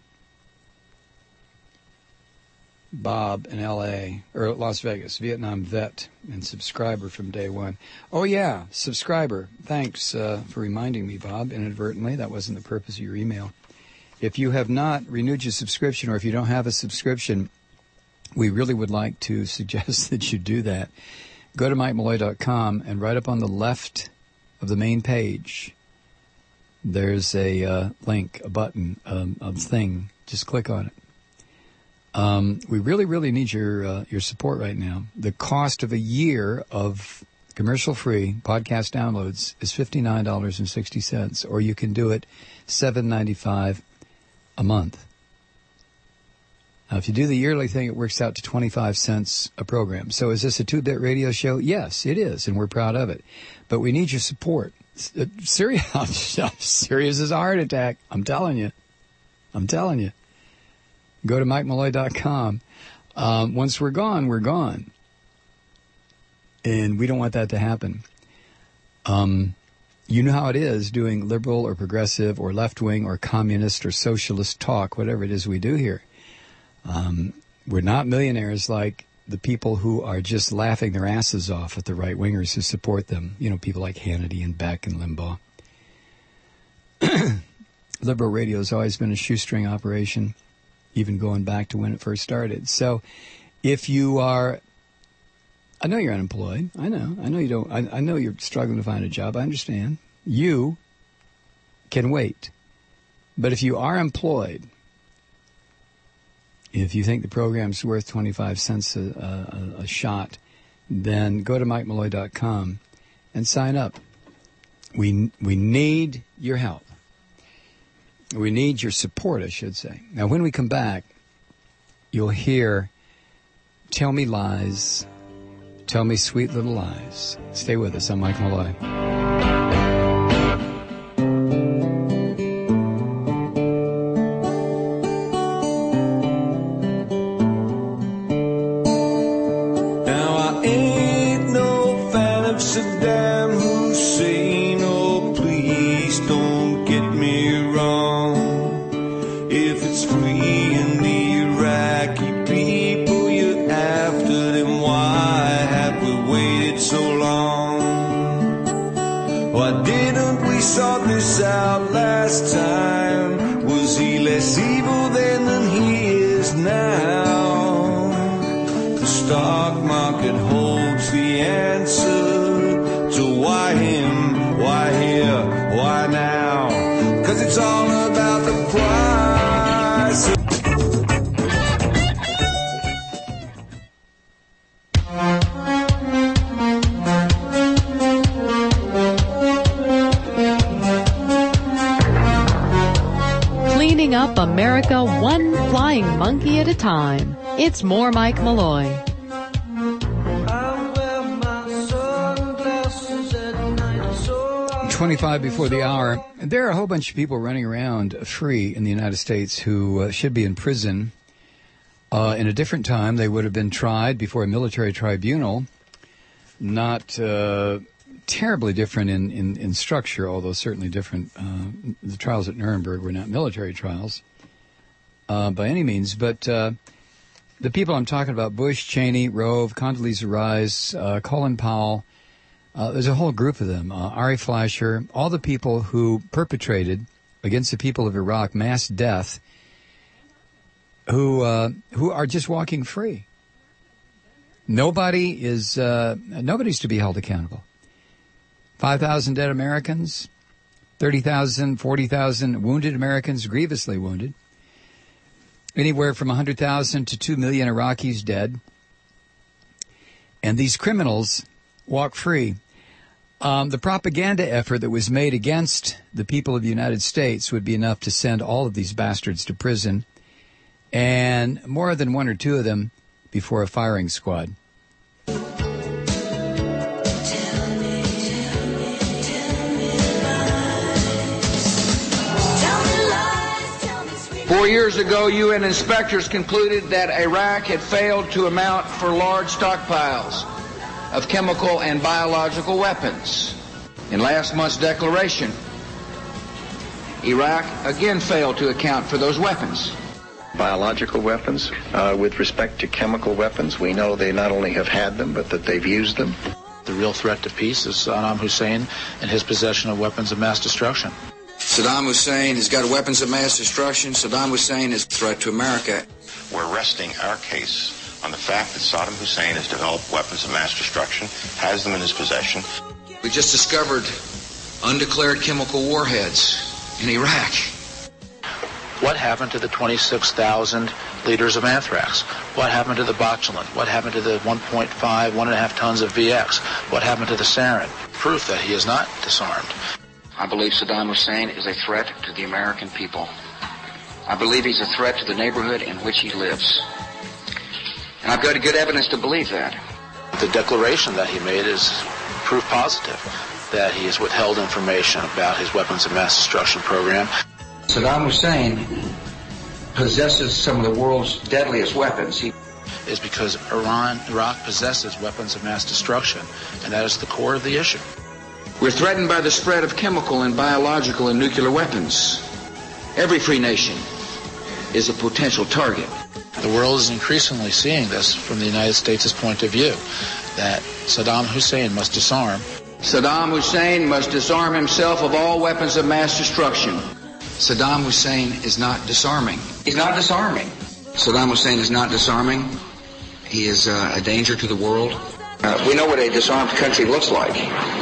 Bob in L A, or Las Vegas, Vietnam vet and subscriber from day one. Oh, yeah, subscriber. Thanks uh, for reminding me, Bob, inadvertently. That wasn't the purpose of your email. If you have not renewed your subscription, or if you don't have a subscription, we really would like to suggest that you do that. Go to Mike Malloy dot com, and right up on the left of the main page, there's a uh, link, a button, um, a thing. Just click on it. Um, we really, really need your uh, your support right now. The cost of a year of commercial-free podcast downloads is fifty-nine dollars and sixty cents, or you can do it seven dollars and ninety-five cents a month. Now, if you do the yearly thing, it works out to twenty-five cents a program. So is this a two-bit radio show? Yes, it is, and we're proud of it. But we need your support. Uh, serious, serious as a heart attack. I'm telling you. I'm telling you. Go to Mike Malloy dot com. Um, once we're gone, we're gone. And we don't want that to happen. Um, you know how it is doing liberal or progressive or left-wing or communist or socialist talk, whatever it is we do here. Um, we're not millionaires like the people who are just laughing their asses off at the right-wingers who support them. You know, people like Hannity and Beck and Limbaugh. Liberal radio has always been a shoestring operation, even going back to when it first started. So if you are, I know you're unemployed. I know. I know you don't, I, I know you're struggling to find a job. I understand. You can wait. But if you are employed, if you think the program's worth twenty-five cents a, a, a shot, then go to Mike Malloy dot com and sign up. We, we need your help. We need your support, I should say. Now, when we come back, you'll hear Tell Me Lies, Tell Me Sweet Little Lies. Stay with us. I'm Mike Malloy. Now I ain't no fan of Saddam Hussein. Oh, please don't get me wrong. If it's free in the Iraqi people you're after, then why have we waited so long? Why didn't we sort this out last time? Was he less evil then than he is now? The stock market holds the answer to why him, why here, why now? 'Cause it's all about the price. Cleaning up America one flying monkey at a time. It's more Mike Malloy. twenty-five before the hour. There are a whole bunch of people running around free in the United States who uh, should be in prison. Uh, in a different time, they would have been tried before a military tribunal. Not uh, terribly different in, in, in structure, although certainly different. Uh, the trials at Nuremberg were not military trials uh, by any means. But uh, the people I'm talking about, Bush, Cheney, Rove, Condoleezza Rice, uh, Colin Powell, Uh, there's a whole group of them. Uh, Ari Fleischer, all the people who perpetrated against the people of Iraq mass death, who uh, who are just walking free. Nobody is uh, nobody's to be held accountable. Five thousand dead Americans, thirty thousand, forty thousand wounded Americans, grievously wounded. Anywhere from one hundred thousand to two million Iraqis dead. And these criminals walk free. Um, the propaganda effort that was made against the people of the United States would be enough to send all of these bastards to prison, and more than one or two of them before a firing squad. Four years ago, U N inspectors concluded that Iraq had failed to amount for large stockpiles of chemical and biological weapons. In last month's declaration, Iraq again failed to account for those weapons. Biological weapons, uh, with respect to chemical weapons, we know they not only have had them, but that they've used them. The real threat to peace is Saddam Hussein and his possession of weapons of mass destruction. Saddam Hussein has got weapons of mass destruction. Saddam Hussein is a threat to America. We're resting our case on the fact that Saddam Hussein has developed weapons of mass destruction, has them in his possession. We just discovered undeclared chemical warheads in Iraq. What happened to the twenty-six thousand liters of anthrax? What happened to the botulinum? What happened to the one point five, one and a half tons of V X? What happened to the sarin? Proof that he is not disarmed. I believe Saddam Hussein is a threat to the American people. I believe he's a threat to the neighborhood in which he lives. And I've got good evidence to believe that. The declaration that he made is proof positive that he has withheld information about his weapons of mass destruction program. Saddam Hussein possesses some of the world's deadliest weapons. He is because Iran, Iraq possesses weapons of mass destruction, and that is the core of the issue. We're threatened by the spread of chemical and biological and nuclear weapons. Every free nation is a potential target. The world is increasingly seeing this from the United States' point of view, that Saddam Hussein must disarm. Saddam Hussein must disarm himself of all weapons of mass destruction. Saddam Hussein is not disarming. He's not disarming. Saddam Hussein is not disarming. He is uh, a danger to the world. Uh, we know what a disarmed country looks like.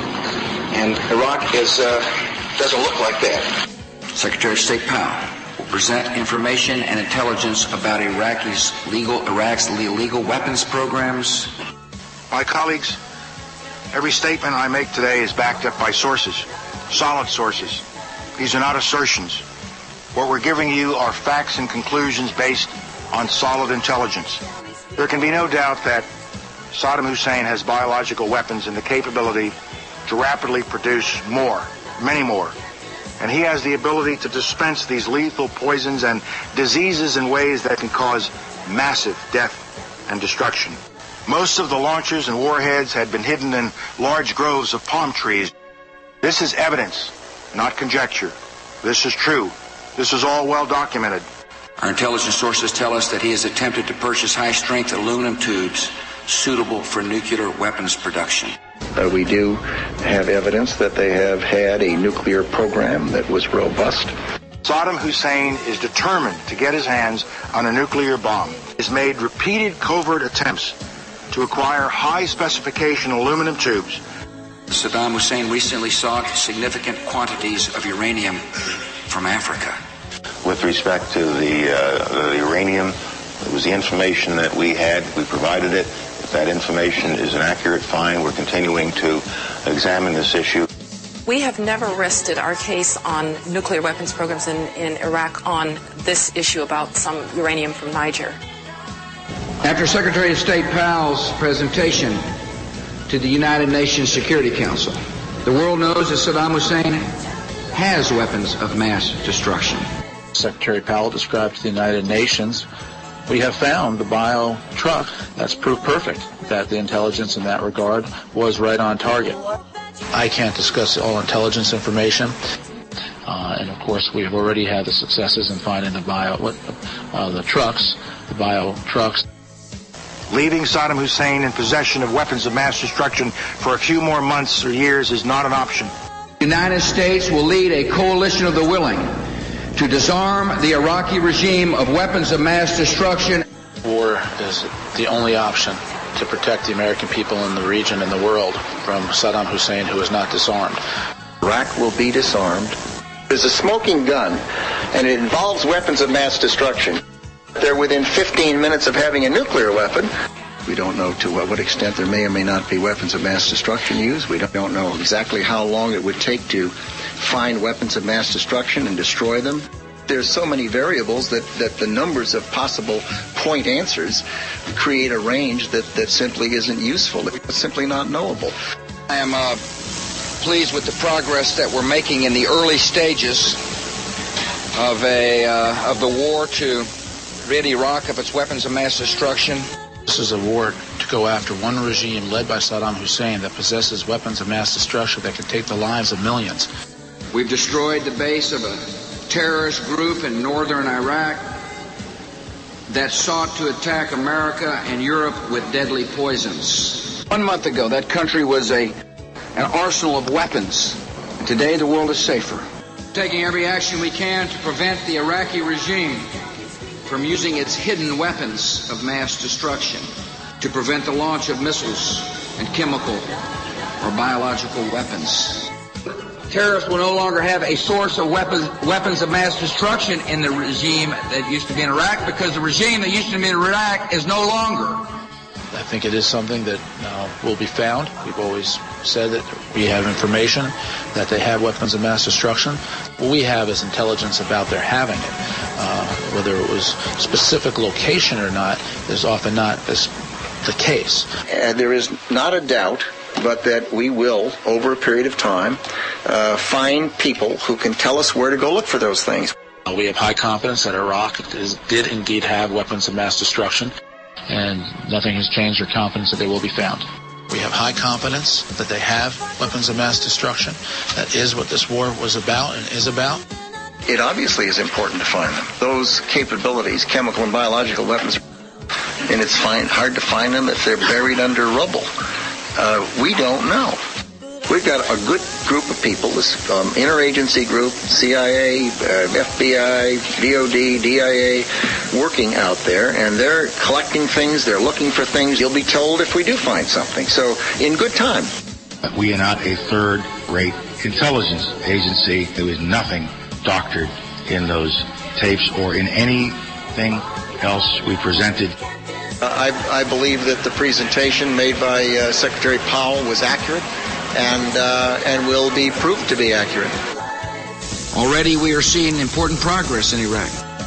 And Iraq is, uh, doesn't look like that. Secretary of State Powell will present information and intelligence about Iraq's legal, Iraq's illegal weapons programs. My colleagues, every statement I make today is backed up by sources, solid sources. These are not assertions. What we're giving you are facts and conclusions based on solid intelligence. There can be no doubt that Saddam Hussein has biological weapons and the capability to rapidly produce more, many more. And he has the ability to dispense these lethal poisons and diseases in ways that can cause massive death and destruction. Most of the launchers and warheads had been hidden in large groves of palm trees. This is evidence, not conjecture. This is true. This is all well documented. Our intelligence sources tell us that he has attempted to purchase high-strength aluminum tubes suitable for nuclear weapons production. Uh, we do have evidence that they have had a nuclear program that was robust. Saddam Hussein is determined to get his hands on a nuclear bomb. He's made repeated covert attempts to acquire high-specification aluminum tubes. Saddam Hussein recently sought significant quantities of uranium from Africa. With respect to the, uh, the uranium, it was the information that we had. We provided it. If that information is an accurate find, we're continuing to examine this issue. We have never rested our case on nuclear weapons programs in, in Iraq on this issue about some uranium from Niger. After Secretary of State Powell's presentation to the United Nations Security Council, the world knows that Saddam Hussein has weapons of mass destruction. Secretary Powell described to the United Nations, we have found the bio truck. That's proof perfect that the intelligence in that regard was right on target. I can't discuss all intelligence information. Uh, and of course, we have already had the successes in finding the bio, uh, the trucks, the bio trucks. Leaving Saddam Hussein in possession of weapons of mass destruction for a few more months or years is not an option. The United States will lead a coalition of the willing to disarm the Iraqi regime of weapons of mass destruction. War is the only option to protect the American people in the region and the world from Saddam Hussein, who is not disarmed. Iraq will be disarmed. There's a smoking gun, and it involves weapons of mass destruction. They're within fifteen minutes of having a nuclear weapon. We don't know to what extent there may or may not be weapons of mass destruction used. We don't know exactly how long it would take to find weapons of mass destruction and destroy them. There's so many variables that, that the numbers of possible point answers create a range that, that simply isn't useful. It's simply not knowable. I am uh, pleased with the progress that we're making in the early stages of a uh, of the war to rid Iraq of its weapons of mass destruction. This is a war to go after one regime led by Saddam Hussein that possesses weapons of mass destruction that can take the lives of millions. We've destroyed the base of a terrorist group in northern Iraq that sought to attack America and Europe with deadly poisons. One month ago, that country was a an arsenal of weapons. Today, the world is safer. Taking every action we can to prevent the Iraqi regime from using its hidden weapons of mass destruction, to prevent the launch of missiles and chemical or biological weapons. Terrorists will no longer have a source of weapons, weapons of mass destruction in the regime that used to be in Iraq, because the regime that used to be in Iraq is no longer. I think it is something that uh, will be found. We've always said that we have information that they have weapons of mass destruction. What we have is intelligence about their having it. Uh, whether it was specific location or not is often not as the case. And there is not a doubt but that we will, over a period of time, uh, find people who can tell us where to go look for those things. Uh, we have high confidence that Iraq is, did indeed have weapons of mass destruction, and nothing has changed our confidence that they will be found. We have high confidence that they have weapons of mass destruction. That is what this war was about and is about. It obviously is important to find them. Those capabilities, chemical and biological weapons, and it's find, hard to find them if they're buried under rubble. Uh, we don't know. We've got a good group of people, this um, interagency group, C I A, uh, F B I, D O D, D I A, working out there, and they're collecting things, they're looking for things. You'll be told if we do find something. So, in good time. We are not a third-rate intelligence agency. There is nothing doctored in those tapes or in anything else we presented. Uh, I, I believe that the presentation made by uh, Secretary Powell was accurate and uh, and will be proved to be accurate. Already we are seeing important progress in Iraq.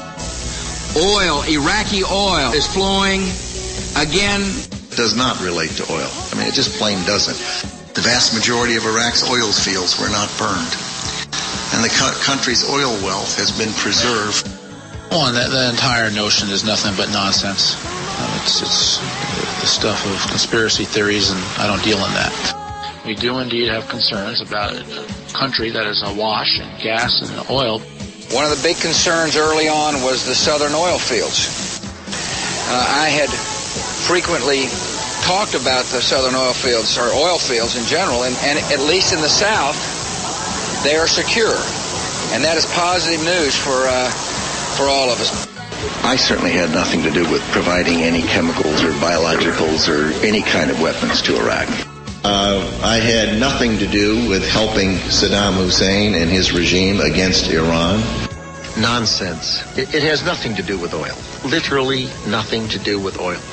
Oil, Iraqi oil, is flowing again. It does not relate to oil. I mean, it just plain doesn't. The vast majority of Iraq's oil fields were not burned, and the co- country's oil wealth has been preserved. Well, and that, that entire notion is nothing but nonsense. Um, it's, it's the stuff of conspiracy theories, and I don't deal in that. We do indeed have concerns about a country that is awash in gas and oil. One of the big concerns early on was the southern oil fields. Uh, I had frequently talked about the southern oil fields, or oil fields in general, and, and at least in the south, they are secure. And that is positive news for uh, for all of us. I certainly had nothing to do with providing any chemicals or biologicals or any kind of weapons to Iraq. Uh, I had nothing to do with helping Saddam Hussein and his regime against Iran. Nonsense. It, it has nothing to do with oil. Literally nothing to do with oil.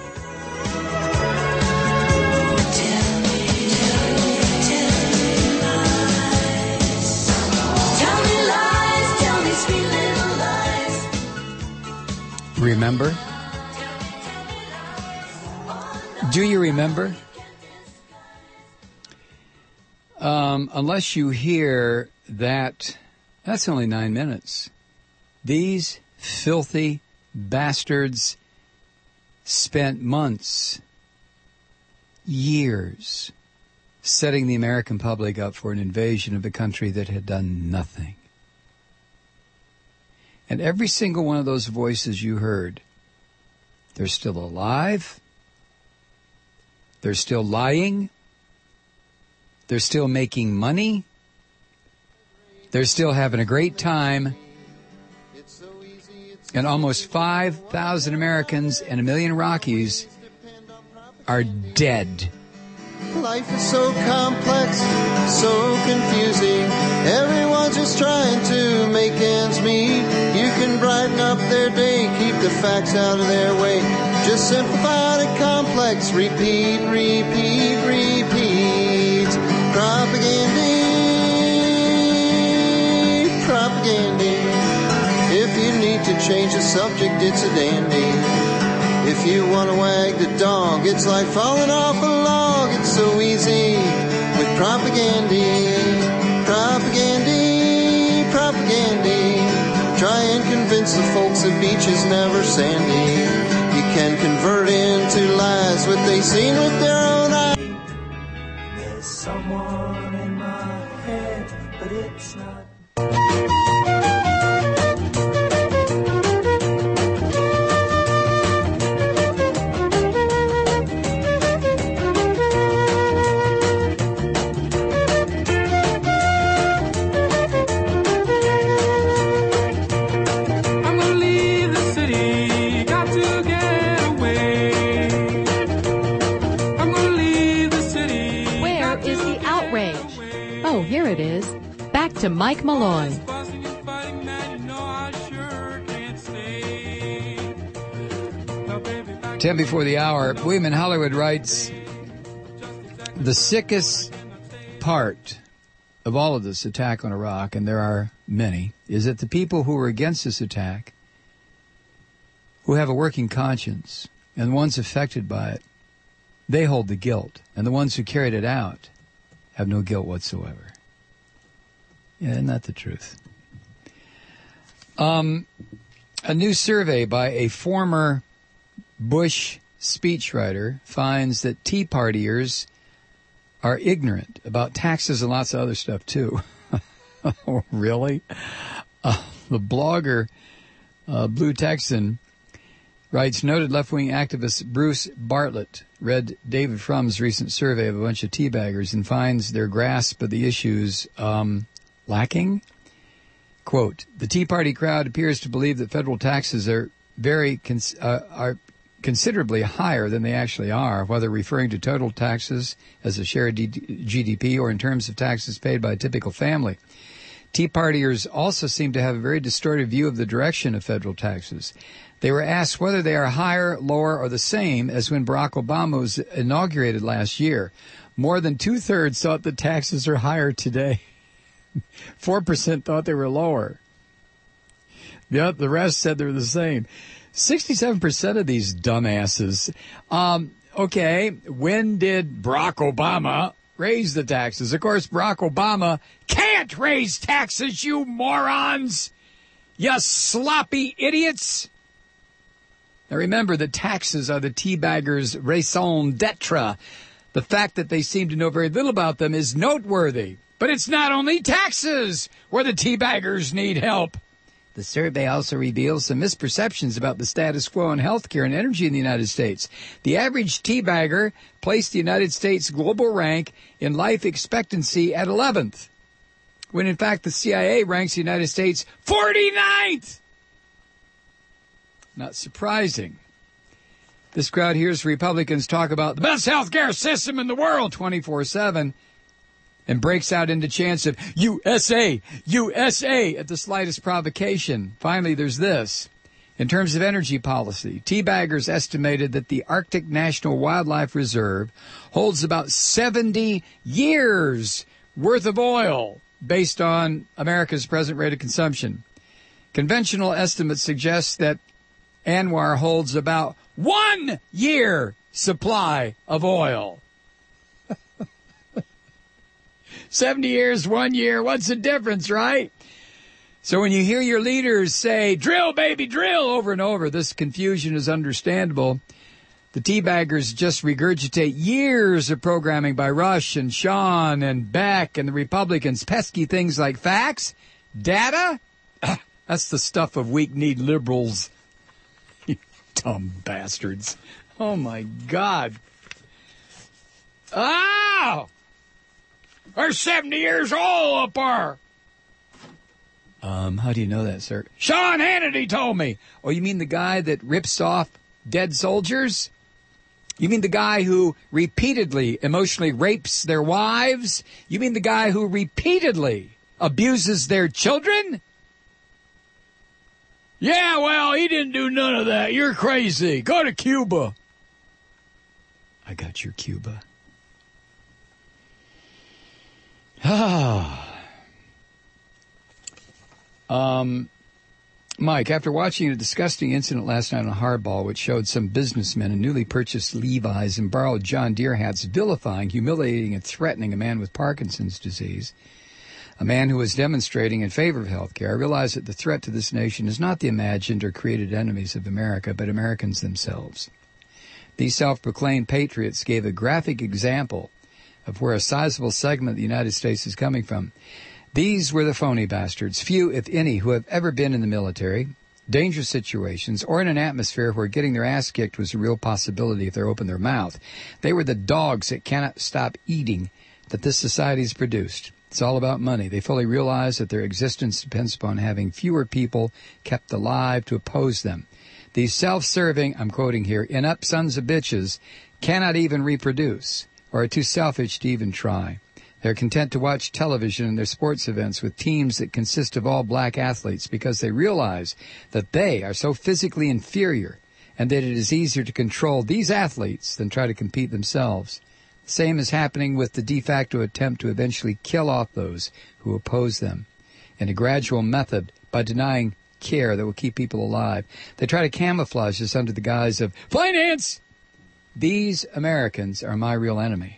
Remember? Do you remember? Um, unless you hear that, that's only nine minutes. These filthy bastards spent months, years, setting the American public up for an invasion of a country that had done nothing. And every single one of those voices you heard, they're still alive, They're still lying. They're still making money. They're still having a great time. And almost five thousand Americans and a million Rockies are dead. Life is so complex, so confusing. Everyone's just trying to make ends meet. You can brighten up their day, keep the facts out of their way. Just simplify the complex. Repeat, repeat, repeat. Propaganda, propaganda. If you need to change the subject, it's a dandy. If you want to wag the dog, it's like falling off a log. It's so easy with propaganda. Propaganda, propaganda. Try and convince the folks the beach is never sandy. You can convert into lies what they seen with their own eyes. There's someone in my head, but it's not. Here it is. Back to Mike Malloy. Ten before the hour. William in Hollywood writes, the sickest part of all of this attack on Iraq, and there are many, is that the people who were against this attack, who have a working conscience, and the ones affected by it, they hold the guilt. And the ones who carried it out have no guilt whatsoever. Yeah, isn't that the truth? Um, a new survey by a former Bush speechwriter finds that Tea Partiers are ignorant about taxes and lots of other stuff, too. Oh, really? Uh, the blogger, uh, Blue Texan, writes, noted left-wing activist Bruce Bartlett read David Frum's recent survey of a bunch of teabaggers and finds their grasp of the issues um, lacking. Quote, the Tea Party crowd appears to believe that federal taxes are very cons- uh, are considerably higher than they actually are, whether referring to total taxes as a share of G D P or in terms of taxes paid by a typical family. Tea Partiers also seem to have a very distorted view of the direction of federal taxes. They were asked whether they are higher, lower, or the same as when Barack Obama was inaugurated last year. More than two-thirds thought the taxes are higher today. Four percent thought they were lower. The, the rest said they were the same. Sixty-seven percent of these dumbasses. Um, okay, when did Barack Obama raise the taxes? Of course, Barack Obama can't raise taxes, you morons! You sloppy idiots! Now remember that taxes are the teabaggers' raison d'etre. The fact that they seem to know very little about them is noteworthy. But it's not only taxes where the teabaggers need help. The survey also reveals some misperceptions about the status quo in healthcare and energy in the United States. The average teabagger placed the United States global rank in life expectancy at eleventh, when in fact the C I A ranks the United States forty-ninth. Not surprising. This crowd hears Republicans talk about the best healthcare system in the world twenty-four seven. And breaks out into chants of U S A, U S A at the slightest provocation. Finally, there's this. In terms of energy policy, teabaggers estimated that the Arctic National Wildlife Reserve holds about seventy years worth of oil based on America's present rate of consumption. Conventional estimates suggest that ANWR holds about one year supply of oil. seventy years, one year, what's the difference, right? So when you hear your leaders say, drill, baby, drill, over and over, this confusion is understandable. The teabaggers just regurgitate years of programming by Rush and Sean and Beck and the Republicans, pesky things like facts, data. That's the stuff of weak-kneed liberals. You dumb bastards. Oh, my God. Oh! They're seventy years old up there. Um, how do you know that, sir? Sean Hannity told me. Oh, you mean the guy that rips off dead soldiers? You mean the guy who repeatedly emotionally rapes their wives? You mean the guy who repeatedly abuses their children? Yeah, well, he didn't do none of that. You're crazy. Go to Cuba. I got your Cuba. Ah. um, Mike, after watching a disgusting incident last night on Hardball, which showed some businessmen in newly purchased Levi's and borrowed John Deere hats vilifying, humiliating, and threatening a man with Parkinson's disease, a man who was demonstrating in favor of health care, I realized that the threat to this nation is not the imagined or created enemies of America, but Americans themselves. These self-proclaimed patriots gave a graphic example of where a sizable segment of the United States is coming from. These were the phony bastards, few, if any, who have ever been in the military, dangerous situations, or in an atmosphere where getting their ass kicked was a real possibility if they opened their mouth. They were the dogs that cannot stop eating that this society has produced. It's all about money. They fully realize that their existence depends upon having fewer people kept alive to oppose them. These self-serving, I'm quoting here, inept sons of bitches cannot even reproduce, or are too selfish to even try. They're content to watch television and their sports events with teams that consist of all black athletes because they realize that they are so physically inferior and that it is easier to control these athletes than try to compete themselves. The same is happening with the de facto attempt to eventually kill off those who oppose them in a gradual method by denying care that will keep people alive. They try to camouflage this under the guise of finance. These Americans are my real enemy.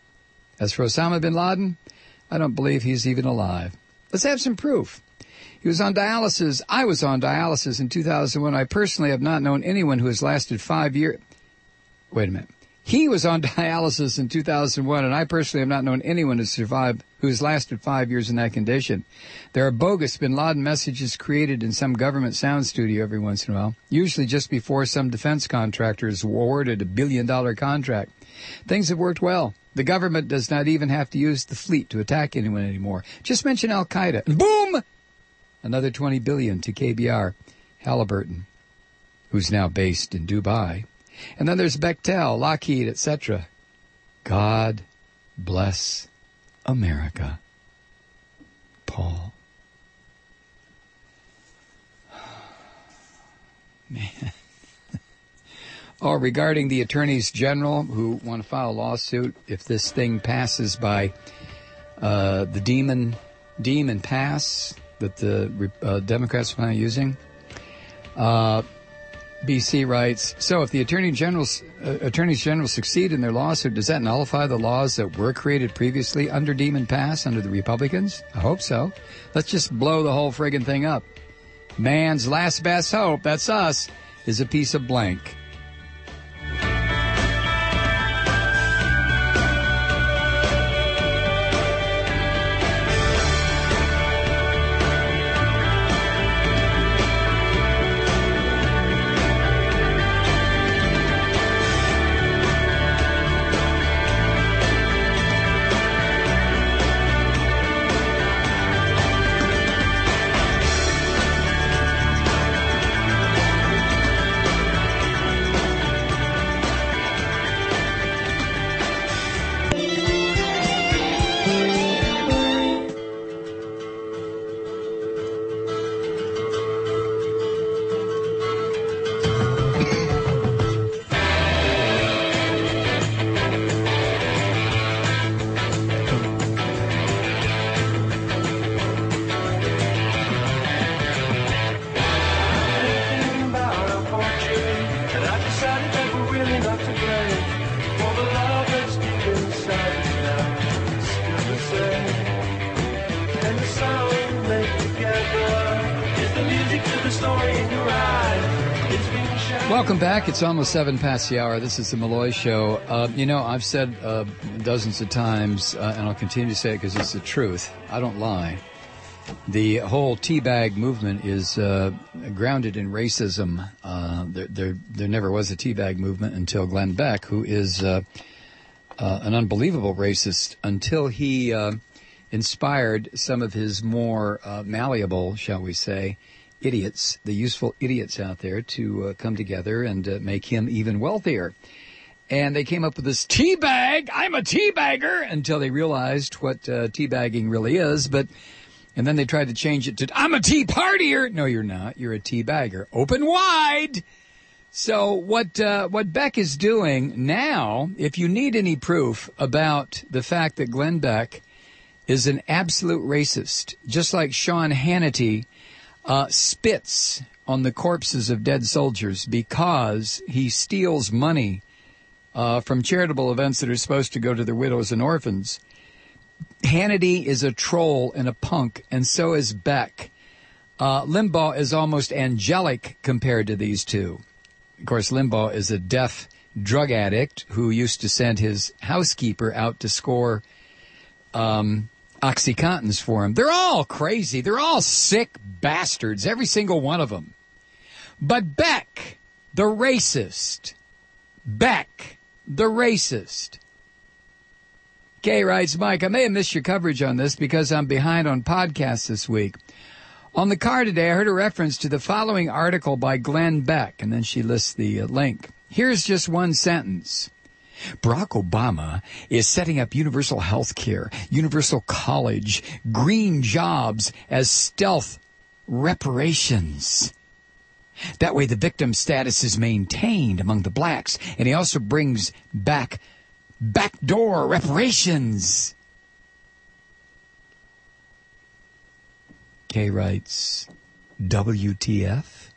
As for Osama bin Laden, I don't believe he's even alive. Let's have some proof. He was on dialysis. I was on dialysis in two thousand one. I personally have not known anyone who has lasted five years. Wait a minute. He was on dialysis in two thousand one, and I personally have not known anyone who survived, who has lasted five years in that condition. There are bogus bin Laden messages created in some government sound studio every once in a while, usually just before some defense contractor is awarded a billion-dollar contract. Things have worked well. The government does not even have to use the fleet to attack anyone anymore. Just mention Al-Qaeda, and boom! Another twenty billion dollars to K B R, Halliburton, who's now based in Dubai. And then there's Bechtel, Lockheed, et cetera. God bless America. Paul. Man. Oh, regarding the attorneys general who want to file a lawsuit if this thing passes by uh, the demon demon pass that the uh, Democrats plan on using, uh, B C writes, so if the attorney generals, uh, attorneys general succeed in their lawsuit, does that nullify the laws that were created previously under demon pass under the Republicans? I hope so. Let's just blow the whole friggin' thing up. Man's last best hope, that's us, is a piece of blank. Welcome back. It's almost seven past the hour. This is the Malloy Show. Uh, you know, I've said uh, dozens of times, uh, and I'll continue to say it because it's the truth. I don't lie. The whole teabag movement is uh, grounded in racism. Uh, there, there, there never was a teabag movement until Glenn Beck, who is uh, uh, an unbelievable racist until he uh, inspired some of his more uh, malleable, shall we say, idiots, the useful idiots out there, to uh, come together and uh, make him even wealthier. And they came up with this teabag, I'm a teabagger, until they realized what uh, teabagging really is. But and then they tried to change it to, I'm a tea partier. No, you're not. You're a teabagger. Open wide. So what uh, what Beck is doing now, if you need any proof about the fact that Glenn Beck is an absolute racist, just like Sean Hannity uh, spits on the corpses of dead soldiers because he steals money uh, from charitable events that are supposed to go to the widows and orphans. Hannity is a troll and a punk, and so is Beck. Uh, Limbaugh is almost angelic compared to these two. Of course, Limbaugh is a deaf drug addict who used to send his housekeeper out to score um, OxyContins for him. They're all crazy. They're all sick bastards, every single one of them. But Beck, the racist, Beck, the racist. Kay writes, Mike, I may have missed your coverage on this because I'm behind on podcasts this week. On the car today, I heard a reference to the following article by Glenn Beck, and then she lists the uh, link. Here's just one sentence. Barack Obama is setting up universal health care, universal college, green jobs as stealth reparations. That way the victim status is maintained among the blacks, and he also brings back backdoor reparations. Kay writes, W T F?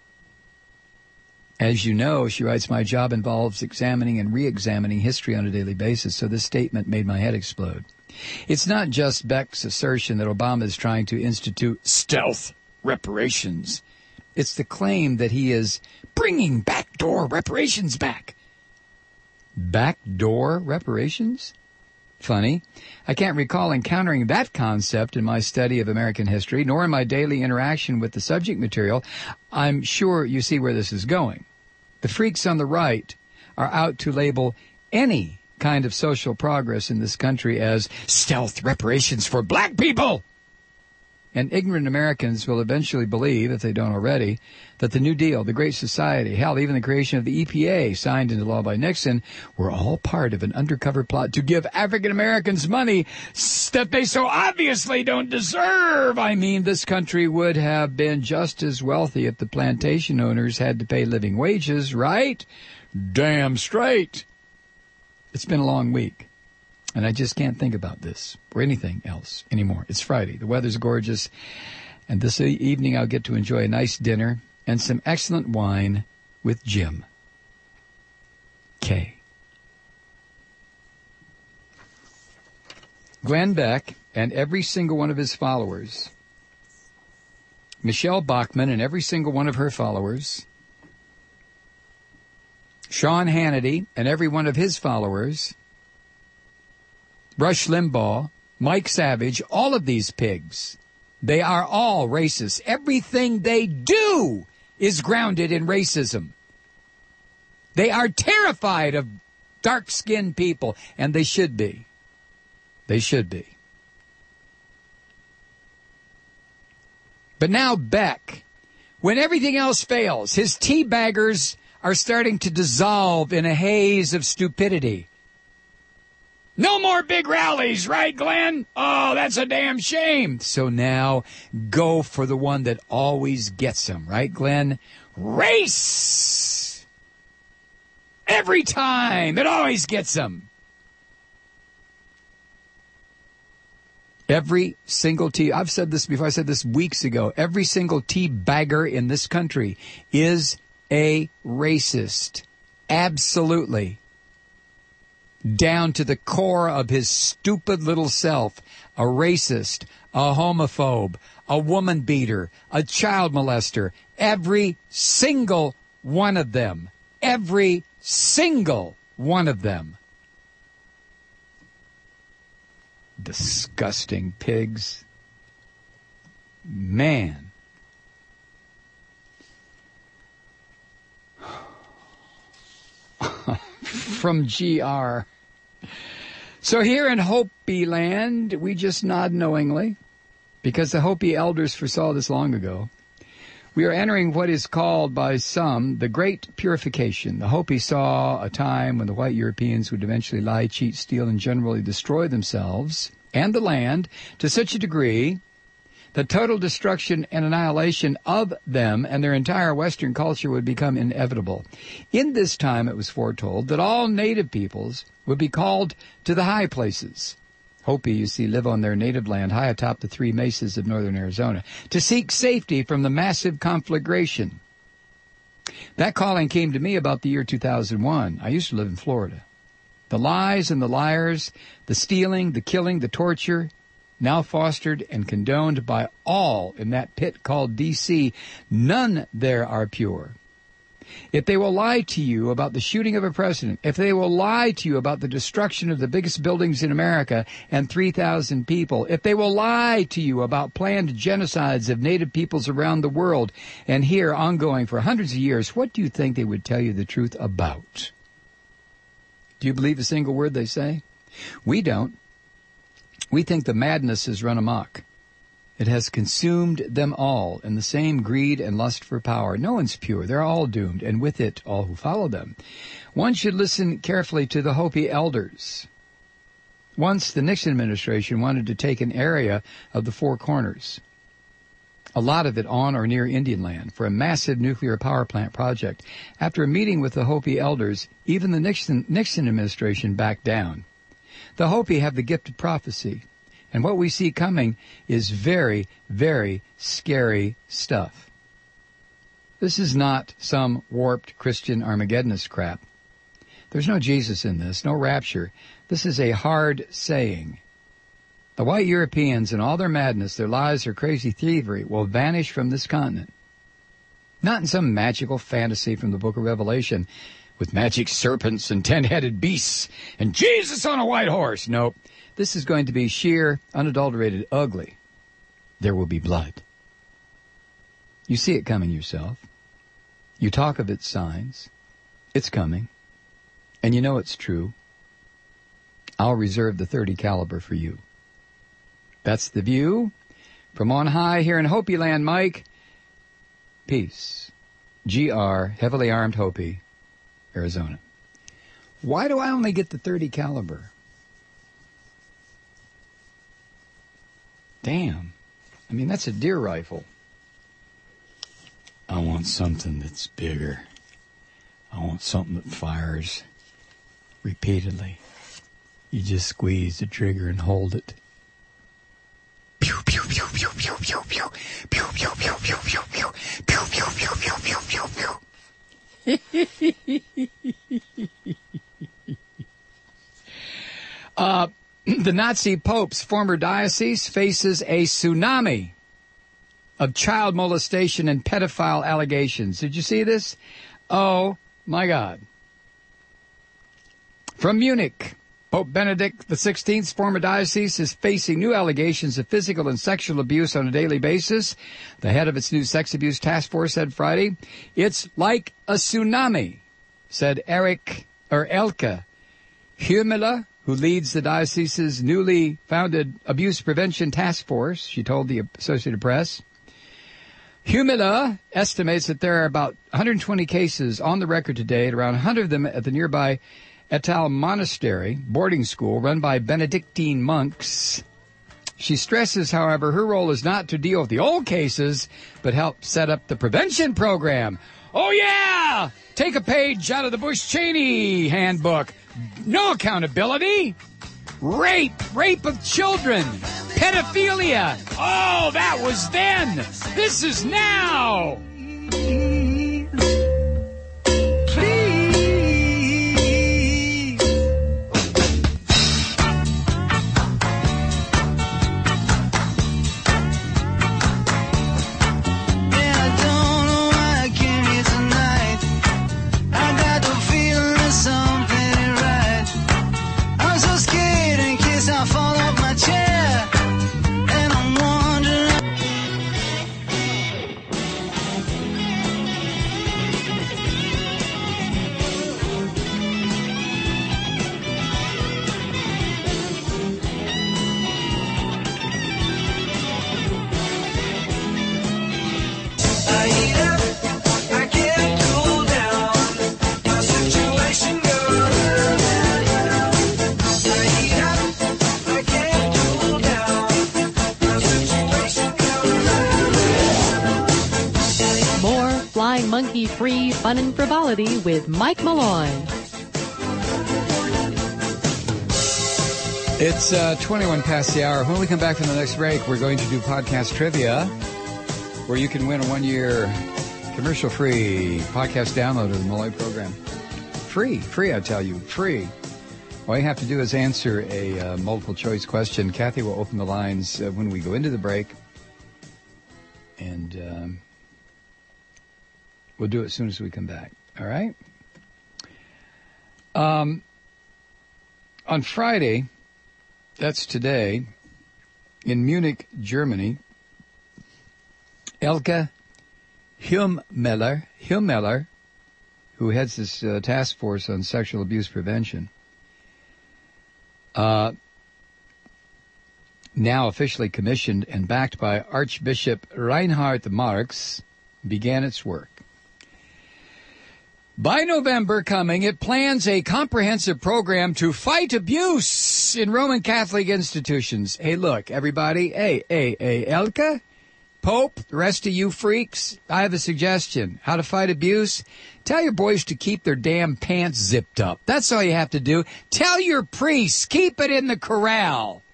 As you know, she writes, my job involves examining and re-examining history on a daily basis, so this statement made my head explode. It's not just Beck's assertion that Obama is trying to institute stealth reparations. It's the claim that he is bringing backdoor reparations back. Backdoor reparations? Funny. I can't recall encountering that concept in my study of American history, nor in my daily interaction with the subject material. I'm sure you see where this is going. The freaks on the right are out to label any kind of social progress in this country as stealth reparations for black people. And ignorant Americans will eventually believe, if they don't already, that the New Deal, the Great Society, hell, even the creation of the E P A, signed into law by Nixon, were all part of an undercover plot to give African Americans money that they so obviously don't deserve. I mean, this country would have been just as wealthy if the plantation owners had to pay living wages, right? Damn straight. It's been a long week. And I just can't think about this or anything else anymore. It's Friday. The weather's gorgeous. And this evening I'll get to enjoy a nice dinner and some excellent wine with Jim. K. Glenn Beck and every single one of his followers, Michelle Bachmann and every single one of her followers, Sean Hannity and every one of his followers, Rush Limbaugh, Mike Savage, all of these pigs, they are all racist. Everything they do is grounded in racism. They are terrified of dark-skinned people, and they should be. They should be. But now Beck, when everything else fails, his teabaggers are starting to dissolve in a haze of stupidity. No more big rallies, right, Glenn? Oh, that's a damn shame. So now go for the one that always gets them, right, Glenn? Race! Every time. It always gets them. Every single tea, I've said this before, I said this weeks ago, every single tea bagger in this country is a racist. Absolutely. Down to the core of his stupid little self, a racist, a homophobe, a woman beater, a child molester. Every single one of them. Every single one of them. Disgusting pigs. Man. From G R. So here in Hopi land, we just nod knowingly, because the Hopi elders foresaw this long ago. We are entering what is called by some the Great Purification. The Hopi saw a time when the white Europeans would eventually lie, cheat, steal, and generally destroy themselves and the land to such a degree that total destruction and annihilation of them and their entire Western culture would become inevitable. In this time, it was foretold that all native peoples would be called to the high places. Hopi, you see, live on their native land high atop the three mesas of northern Arizona to seek safety from the massive conflagration. That calling came to me about the year two thousand one. I used to live in Florida. The lies and the liars, the stealing, the killing, the torture, now fostered and condoned by all in that pit called D C, none there are pure. If they will lie to you about the shooting of a president, if they will lie to you about the destruction of the biggest buildings in America and three thousand people, if they will lie to you about planned genocides of native peoples around the world and here ongoing for hundreds of years, what do you think they would tell you the truth about? Do you believe a single word they say? We don't. We think the madness has run amok. It has consumed them all in the same greed and lust for power. No one's pure. They're all doomed, and with it, all who follow them. One should listen carefully to the Hopi elders. Once, the Nixon administration wanted to take an area of the Four Corners, a lot of it on or near Indian land, for a massive nuclear power plant project. After a meeting with the Hopi elders, even the Nixon, Nixon administration backed down. The Hopi have the gift of prophecy. And what we see coming is very, very scary stuff. This is not some warped Christian Armageddonist crap. There's no Jesus in this, no rapture. This is a hard saying. The white Europeans and all their madness, their lies, their crazy thievery will vanish from this continent. Not in some magical fantasy from the book of Revelation with magic serpents and ten-headed beasts and Jesus on a white horse. Nope. This is going to be sheer, unadulterated, ugly. There will be blood. You see it coming yourself. You talk of its signs. It's coming. And you know it's true. I'll reserve the thirty caliber for you. That's the view from on high here in Hopi land, Mike. Peace. G R, heavily armed Hopi, Arizona. Why do I only get the thirty caliber? Damn. I mean, that's a deer rifle. I want something that's bigger. I want something that fires repeatedly. You just squeeze the trigger and hold it. Pew, pew, pew, pew, pew, pew, pew. Pew, pew, pew, pew, pew, pew. Pew, pew, pew, pew, pew, pew. uh... The Nazi Pope's former diocese faces a tsunami of child molestation and pedophile allegations. Did you see this? Oh, my God. From Munich, Pope Benedict the sixteenth's former diocese is facing new allegations of physical and sexual abuse on a daily basis. The head of its new sex abuse task force said Friday, "It's like a tsunami," said Eric or Elke Hummela, who leads the diocese's newly founded Abuse Prevention Task Force. She told the Associated Press. Hummela estimates that there are about one hundred twenty cases on the record today, and around one hundred of them at the nearby Etal Monastery boarding school run by Benedictine monks. She stresses, however, her role is not to deal with the old cases, but help set up the prevention program. Oh, yeah! Take a page out of the Bush-Cheney handbook. No accountability. Rape. Rape of children. Pedophilia. Oh, that was then. This is now. monkey-free fun and frivolity with Mike Malloy. It's uh, twenty-one past the hour. When we come back from the next break, we're going to do podcast trivia, where you can win a one-year commercial-free podcast download of the Malloy program. Free, free, I tell you, free. All you have to do is answer a uh, multiple-choice question. Kathy will open the lines uh, when we go into the break, and um, we'll do it as soon as we come back. All right? Um, on Friday... That's today, in Munich, Germany, Elke Humeller, Humeller, who heads this uh, task force on sexual abuse prevention, uh, now officially commissioned and backed by Archbishop Reinhard Marx, began its work. By November coming, it plans a comprehensive program to fight abuse in Roman Catholic institutions. Hey, look, everybody. Hey, hey, hey, Elke, Pope, the rest of you freaks, I have a suggestion. How to fight abuse? Tell your boys to keep their damn pants zipped up. That's all you have to do. Tell your priests, keep it in the corral.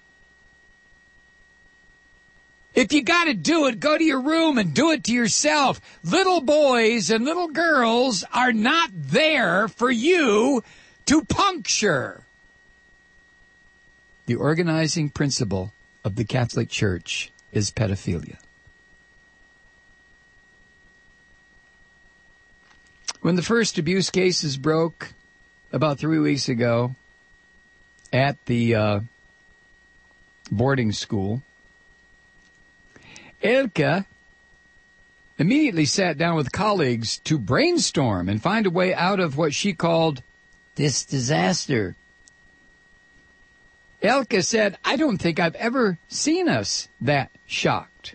If you got to do it, go to your room and do it to yourself. Little boys and little girls are not there for you to puncture. The organizing principle of the Catholic Church is pedophilia. When the first abuse cases broke about three weeks ago at the uh, boarding school, Elke immediately sat down with colleagues to brainstorm and find a way out of what she called this disaster. Elke said, I don't think I've ever seen us that shocked.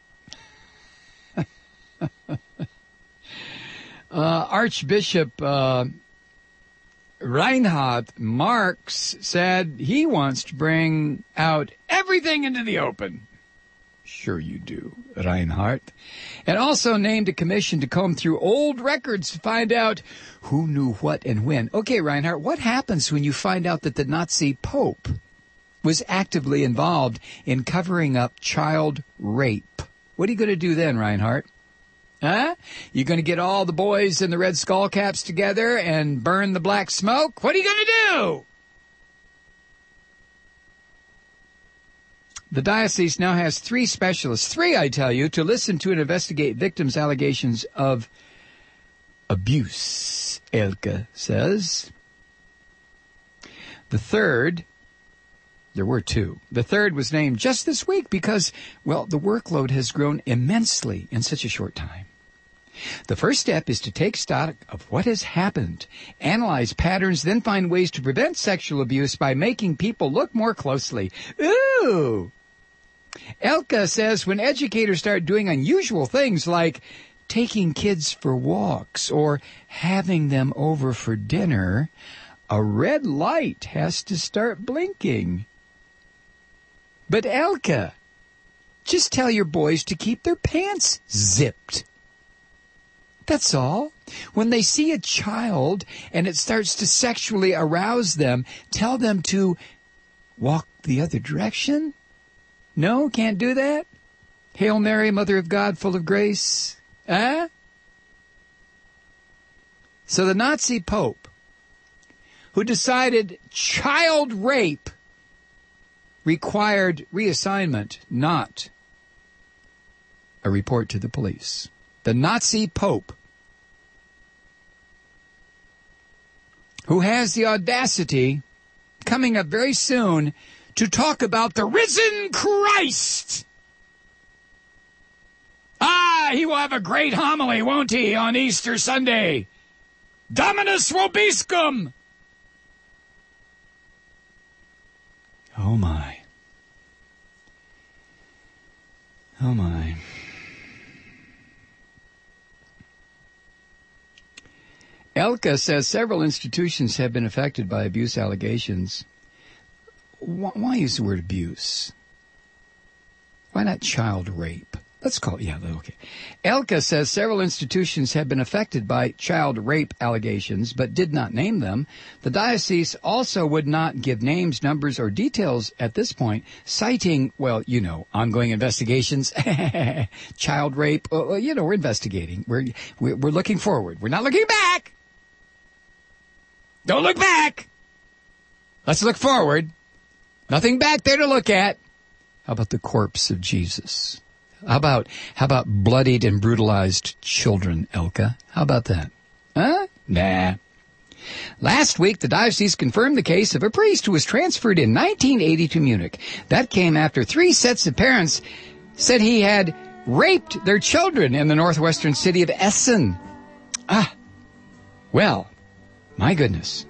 uh, Archbishop uh, Reinhard Marx said he wants to bring out everything into the open. Sure you do, Reinhardt. And also named a commission to comb through old records to find out who knew what and when. Okay, Reinhardt, what happens when you find out that the Nazi Pope was actively involved in covering up child rape? What are you going to do then, Reinhardt? Huh? You going to get all the boys in the red skull caps together and burn the black smoke? What are you going to do? The diocese now has three specialists, three, I tell you, to listen to and investigate victims' allegations of abuse, Elke says. The third, there were two. The third was named just this week because, well, the workload has grown immensely in such a short time. The first step is to take stock of what has happened, analyze patterns, then find ways to prevent sexual abuse by making people look more closely. Ooh! Elke says when educators start doing unusual things like taking kids for walks or having them over for dinner, a red light has to start blinking. But Elke, just tell your boys to keep their pants zipped. That's all. When they see a child and it starts to sexually arouse them, tell them to walk the other direction. No, can't do that? Hail Mary, Mother of God, full of grace. Huh? So the Nazi Pope, who decided child rape required reassignment, not a report to the police. The Nazi Pope, who has the audacity, coming up very soon, to talk about the risen Christ. Ah, he will have a great homily, won't he, on Easter Sunday? Dominus vobiscum. Oh, my. Oh, my. Elke says several institutions have been affected by abuse allegations. Why use the word abuse? Why not child rape? Let's call it, yeah, okay. Elka says several institutions have been affected by child rape allegations, but did not name them. The diocese also would not give names, numbers, or details at this point, citing, well, you know, ongoing investigations, child rape. Well, you know, we're investigating. We're, we're we're looking forward. We're not looking back. Don't look back. Let's look forward. Nothing back there to look at. How about the corpse of Jesus? How about how about bloodied and brutalized children, Elka? How about that? Huh? Nah. Last week, the diocese confirmed the case of a priest who was transferred in nineteen eighty to Munich. That came after three sets of parents said he had raped their children in the northwestern city of Essen. Ah, well, my goodness.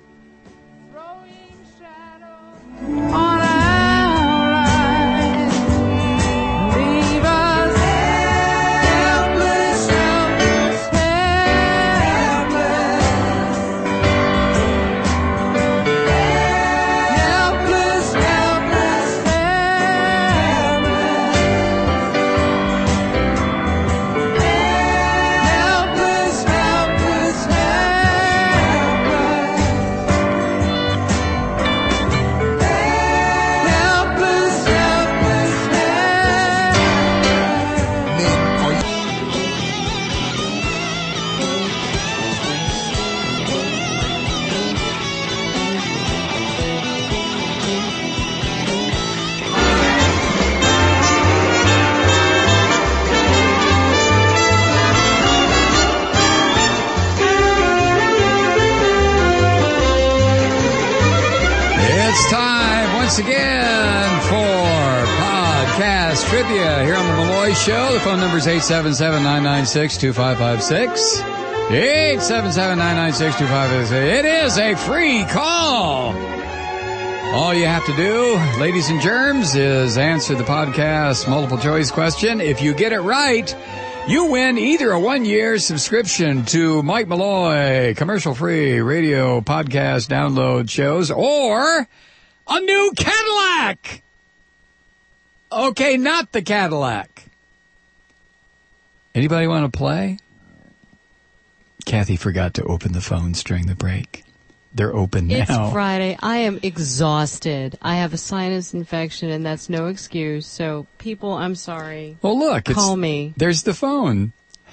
Once again for Podcast Trivia here on the Malloy Show. The phone number is eight seven seven, nine nine six, two five five six. eight seven seven, nine nine six, two five five six. It is a free call. All you have to do, ladies and germs, is answer the podcast multiple choice question. If you get it right, you win either a one-year subscription to Mike Malloy, commercial-free radio podcast download shows, or a new Cadillac! Okay, not the Cadillac. Anybody want to play? Kathy forgot to open the phones during the break. They're open now. It's Friday. I am exhausted. I have a sinus infection, and that's no excuse. So, people, I'm sorry. Well, look. Call it's, me. There's the phone.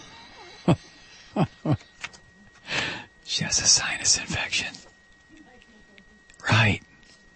She has a sinus infection. Right.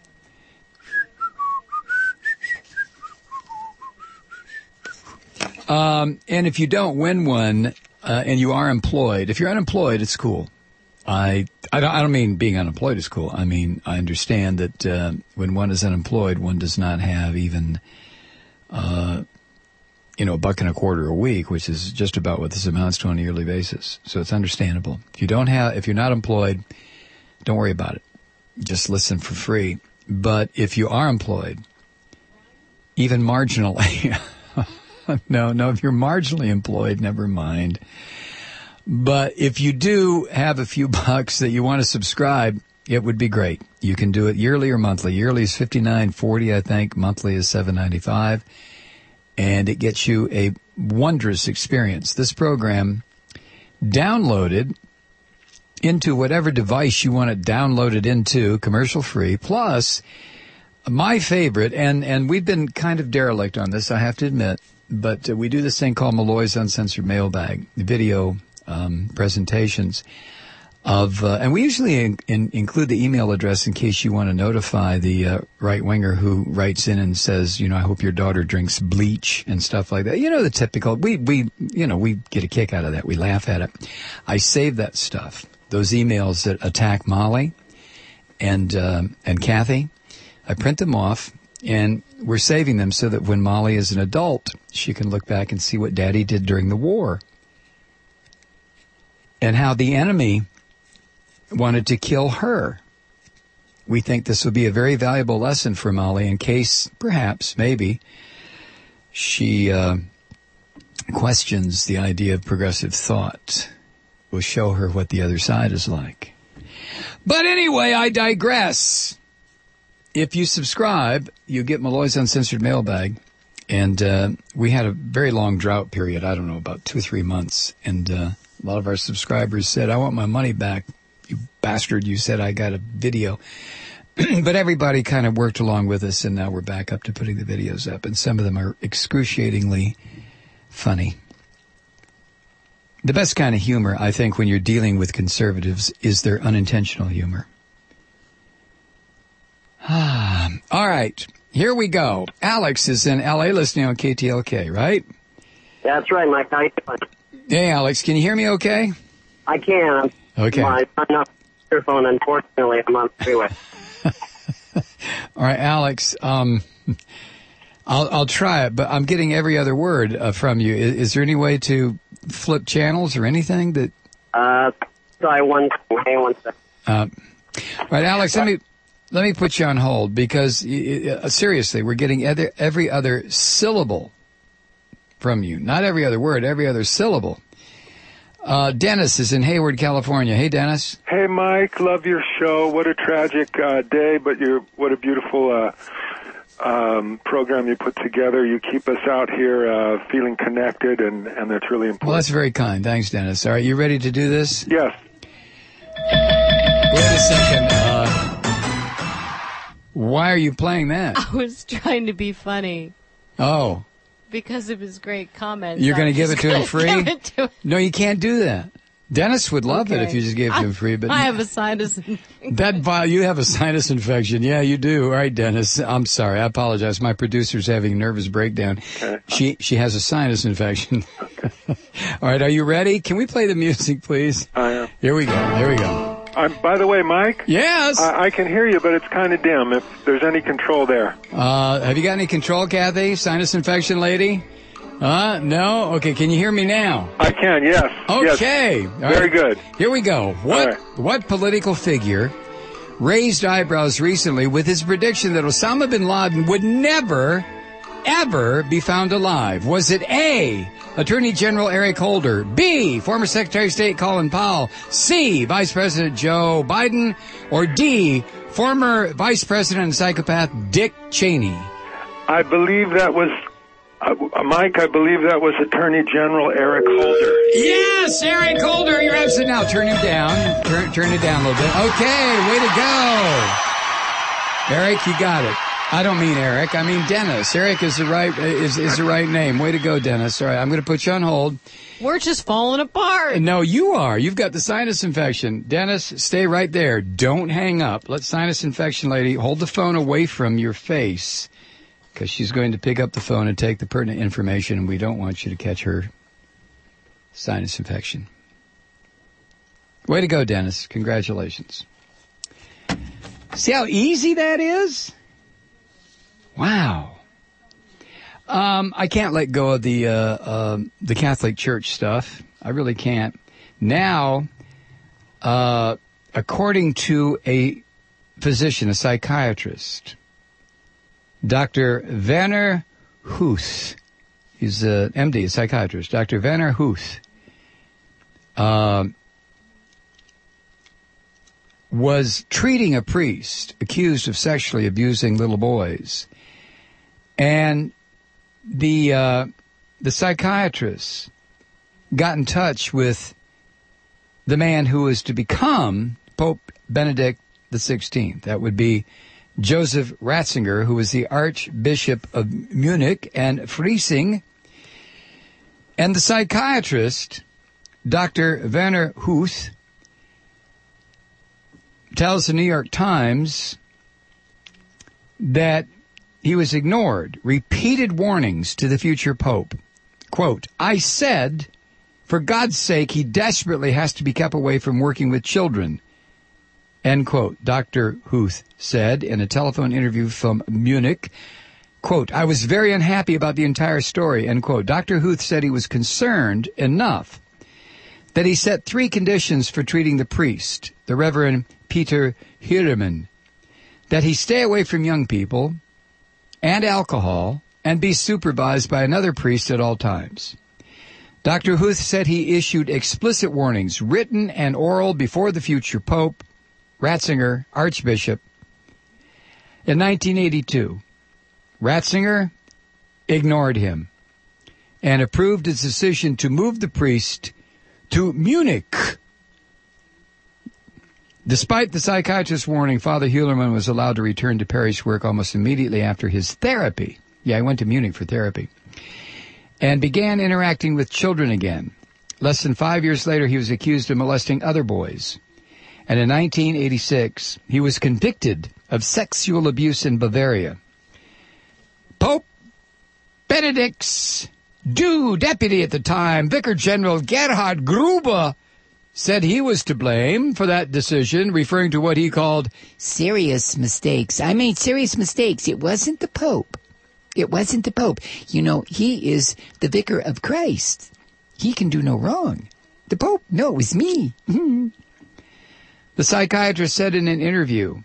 Um, and if you don't win one, uh, and you are employed, if you're unemployed, it's cool. I, I don't, I don't mean being unemployed is cool. I mean, I understand that, uh, when one is unemployed, one does not have even, uh, you know, a buck and a quarter a week, which is just about what this amounts to on a yearly basis. So it's understandable. If you don't have, if you're not employed, don't worry about it. Just listen for free. But if you are employed, even marginally, no, no, if you're marginally employed, never mind. But if you do have a few bucks that you want to subscribe, it would be great. You can do it yearly or monthly. Yearly is fifty-nine forty, I think. Monthly is seven ninety-five. And it gets you a wondrous experience. This program downloaded into whatever device you want it downloaded into, commercial free, plus my favorite, and, and we've been kind of derelict on this, I have to admit, but uh, we do this thing called Malloy's Uncensored Mailbag, video um, presentations of, uh, and we usually in, in, include the email address in case you want to notify the uh, right-winger who writes in and says, you know, I hope your daughter drinks bleach and stuff like that. You know, the typical, we, we, you know, we get a kick out of that. We laugh at it. I save that stuff, those emails that attack Molly and, uh, and Kathy. I print them off, and we're saving them so that when Molly is an adult, she can look back and see what Daddy did during the war and how the enemy wanted to kill her. We think this would be a very valuable lesson for Molly in case, perhaps, maybe, she uh, questions the idea of progressive thought. We'll show her what the other side is like. But anyway, I digress. If you subscribe, you get Malloy's Uncensored Mailbag, And uh, we had a very long drought period, I don't know, about two or three months. And uh, a lot of our subscribers said, I want my money back. You bastard, you said I got a video. But everybody kind of worked along with us, and now we're back up to putting the videos up. And some of them are excruciatingly funny. The best kind of humor, I think, when you're dealing with conservatives is their unintentional humor. Ah, all right. Here we go. Alex is in L A listening on K T L K, right? That's right, Mike. How you doing? Hey, Alex, can you hear me okay? I can. Okay. My, I'm not your phone, unfortunately. I'm on the freeway. All right, Alex, um, I'll, I'll try it, but I'm getting every other word uh, from you. Is, is there any way to flip channels or anything that... Uh, try one, hang one second. Uh, all right, Alex, let me... Let me put you on hold because, uh, seriously, we're getting every, every other syllable from you. Not every other word, every other syllable. Uh, Dennis is in Hayward, California. Hey, Dennis. Hey, Mike. Love your show. What a tragic uh, day, but you're, what a beautiful uh, um, program you put together. You keep us out here uh, feeling connected, and, and that's really important. Well, that's very kind. Thanks, Dennis. All right, you ready to do this? Yes. Wait a second. Uh... Why are you playing that? I was trying to be funny. Oh. Because of his great comments. You're going to give it to him free? Give it to him. No, you can't do that. Dennis would love Okay. it if you just gave it to him free. But I have a sinus infection. that vi- you have a sinus infection. Yeah, you do. All right, Dennis. I'm sorry. I apologize. My producer's having a nervous breakdown. Okay. She she has a sinus infection. All right, are you ready? Can we play the music, please? I am. Here we go. Here we go. I'm, by the way, Mike? Yes? I, I can hear you, but it's kind of dim. If there's any control there. Uh, have you got any control, Kathy? Sinus infection lady? Uh, no? Okay, can you hear me now? I can, yes. Okay. Yes. All Very right. good. Here we go. What, right. what political figure raised eyebrows recently with his prediction that Osama bin Laden would never, ever be found alive? Was it A, Attorney General Eric Holder, B, former Secretary of State Colin Powell, C, Vice President Joe Biden, or D, former Vice President and psychopath Dick Cheney? I believe that was, uh, Mike, I believe that was Attorney General Eric Holder. Yes, Eric Holder, you're absolutely, now turn him down, turn, turn it down a little bit. Okay, way to go. Eric, you got it. I don't mean Eric. I mean Dennis. Eric is the right is is the right name. Way to go, Dennis. All right, I'm going to put you on hold. We're just falling apart. No, you are. You've got the sinus infection. Dennis, stay right there. Don't hang up. Let sinus infection lady hold the phone away from your face because she's going to pick up the phone and take the pertinent information, and we don't want you to catch her sinus infection. Way to go, Dennis. Congratulations. See how easy that is? Wow. Um, I can't let go of the uh, uh, the Catholic Church stuff. I really can't. Now, uh, according to a physician, a psychiatrist, Doctor Werner Huth, he's an M D, a psychiatrist, Doctor Werner Huth, uh, was treating a priest accused of sexually abusing little boys. And the uh, the psychiatrist got in touch with the man who was to become Pope Benedict the sixteenth. That would be Joseph Ratzinger, who was the Archbishop of Munich and Freising. And the psychiatrist, Doctor Werner Huth, tells the New York Times that he was ignored. Repeated warnings to the future pope. Quote, I said, for God's sake, he desperately has to be kept away from working with children. End quote. Doctor Huth said in a telephone interview from Munich, quote, I was very unhappy about the entire story, end quote. Doctor Huth said he was concerned enough that he set three conditions for treating the priest, the Reverend Peter Hiedemann, that he stay away from young people and alcohol, and be supervised by another priest at all times. Doctor Huth said he issued explicit warnings, written and oral, before the future Pope, Ratzinger, Archbishop. In nineteen eighty-two, Ratzinger ignored him and approved his decision to move the priest to Munich. Despite the psychiatrist's warning, Father Heulerman was allowed to return to parish work almost immediately after his therapy. Yeah, he went to Munich for therapy. And began interacting with children again. Less than five years later, he was accused of molesting other boys. And in nineteen eighty-six, he was convicted of sexual abuse in Bavaria. Pope Benedict's due deputy at the time, Vicar General Gerhard Gruber, said he was to blame for that decision, referring to what he called serious mistakes. I made serious mistakes. It wasn't the Pope. It wasn't the Pope. You know, he is the vicar of Christ. He can do no wrong. The Pope? No, it was me. The psychiatrist said in an interview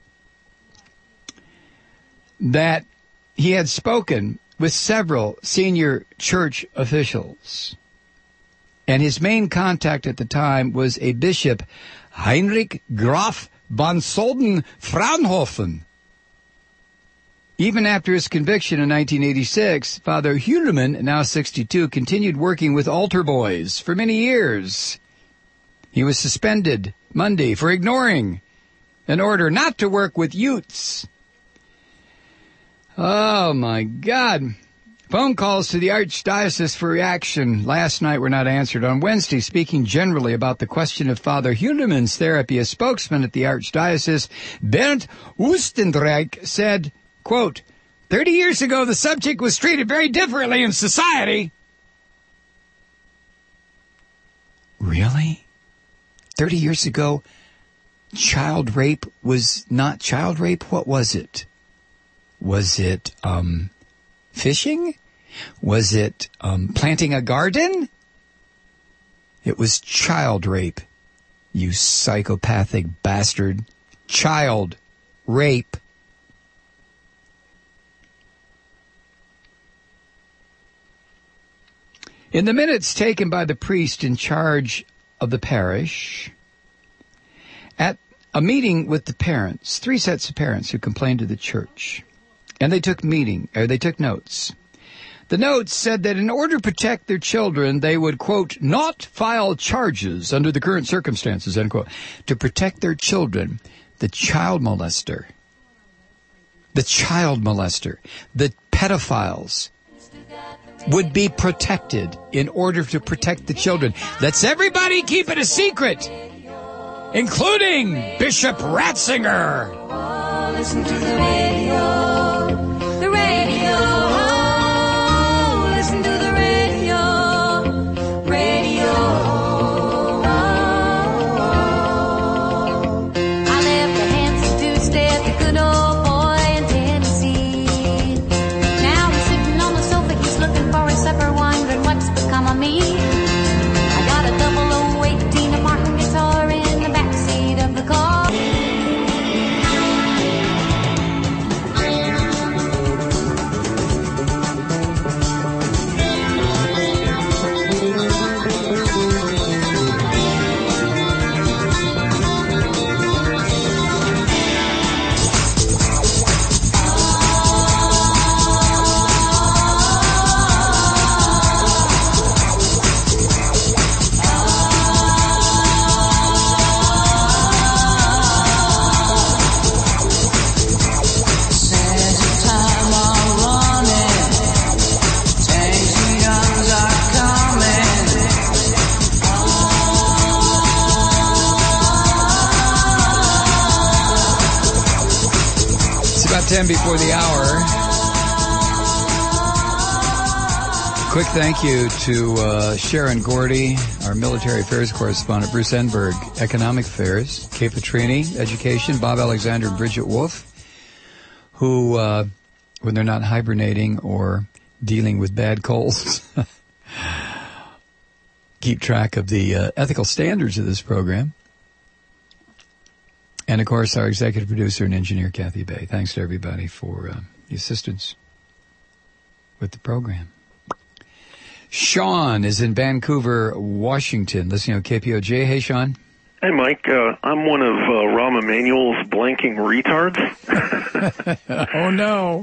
that he had spoken with several senior church officials. And his main contact at the time was a bishop, Heinrich Graf von Soden-Fraunhofen. Even after his conviction in nineteen eighty-six, Father Heulerman, now sixty-two, continued working with altar boys for many years. He was suspended Monday for ignoring an order not to work with youths. Oh, my God. Phone calls to the Archdiocese for reaction last night were not answered. On Wednesday, speaking generally about the question of Father Heulerman's therapy, a spokesman at the Archdiocese, Bernd Oostenrijk, said, quote, thirty years ago, the subject was treated very differently in society. Really? Thirty years ago, child rape was not child rape? What was it? Was it, um, fishing? Was it, um, planting a garden? It was child rape, you psychopathic bastard. Child rape. In the minutes taken by the priest in charge of the parish, at a meeting with the parents, three sets of parents who complained to the church, and they took meeting, or they took notes. The notes said that in order to protect their children, they would, quote, not file charges under the current circumstances, end quote. To protect their children, the child molester, the child molester, the pedophiles would be protected in order to protect the children. Let's everybody keep it a secret, including Bishop Ratzinger. Oh, listen to the radio, the radio. Oh, listen to the radio, radio. Oh, I left the Hanson to stay at the good old boy in Tennessee. Now he's sitting on the sofa, he's looking for his supper, wondering what's become of me. I got a double oh eighteen, a Martin guitar in the backseat of the car. ten before the hour. Quick thank you to uh, Sharon Gordy, our military affairs correspondent, Bruce Enberg, economic affairs, Kay Petrini, education, Bob Alexander, and Bridget Wolf, who, uh, when they're not hibernating or dealing with bad colds, keep track of the uh, ethical standards of this program. And, of course, our executive producer and engineer, Kathy Bay. Thanks to everybody for uh, the assistance with the program. Sean is in Vancouver, Washington, listening on K P O J. Hey, Sean. Hey, Mike. Uh, I'm one of uh, Rahm Emanuel's blanking retards. Oh, no.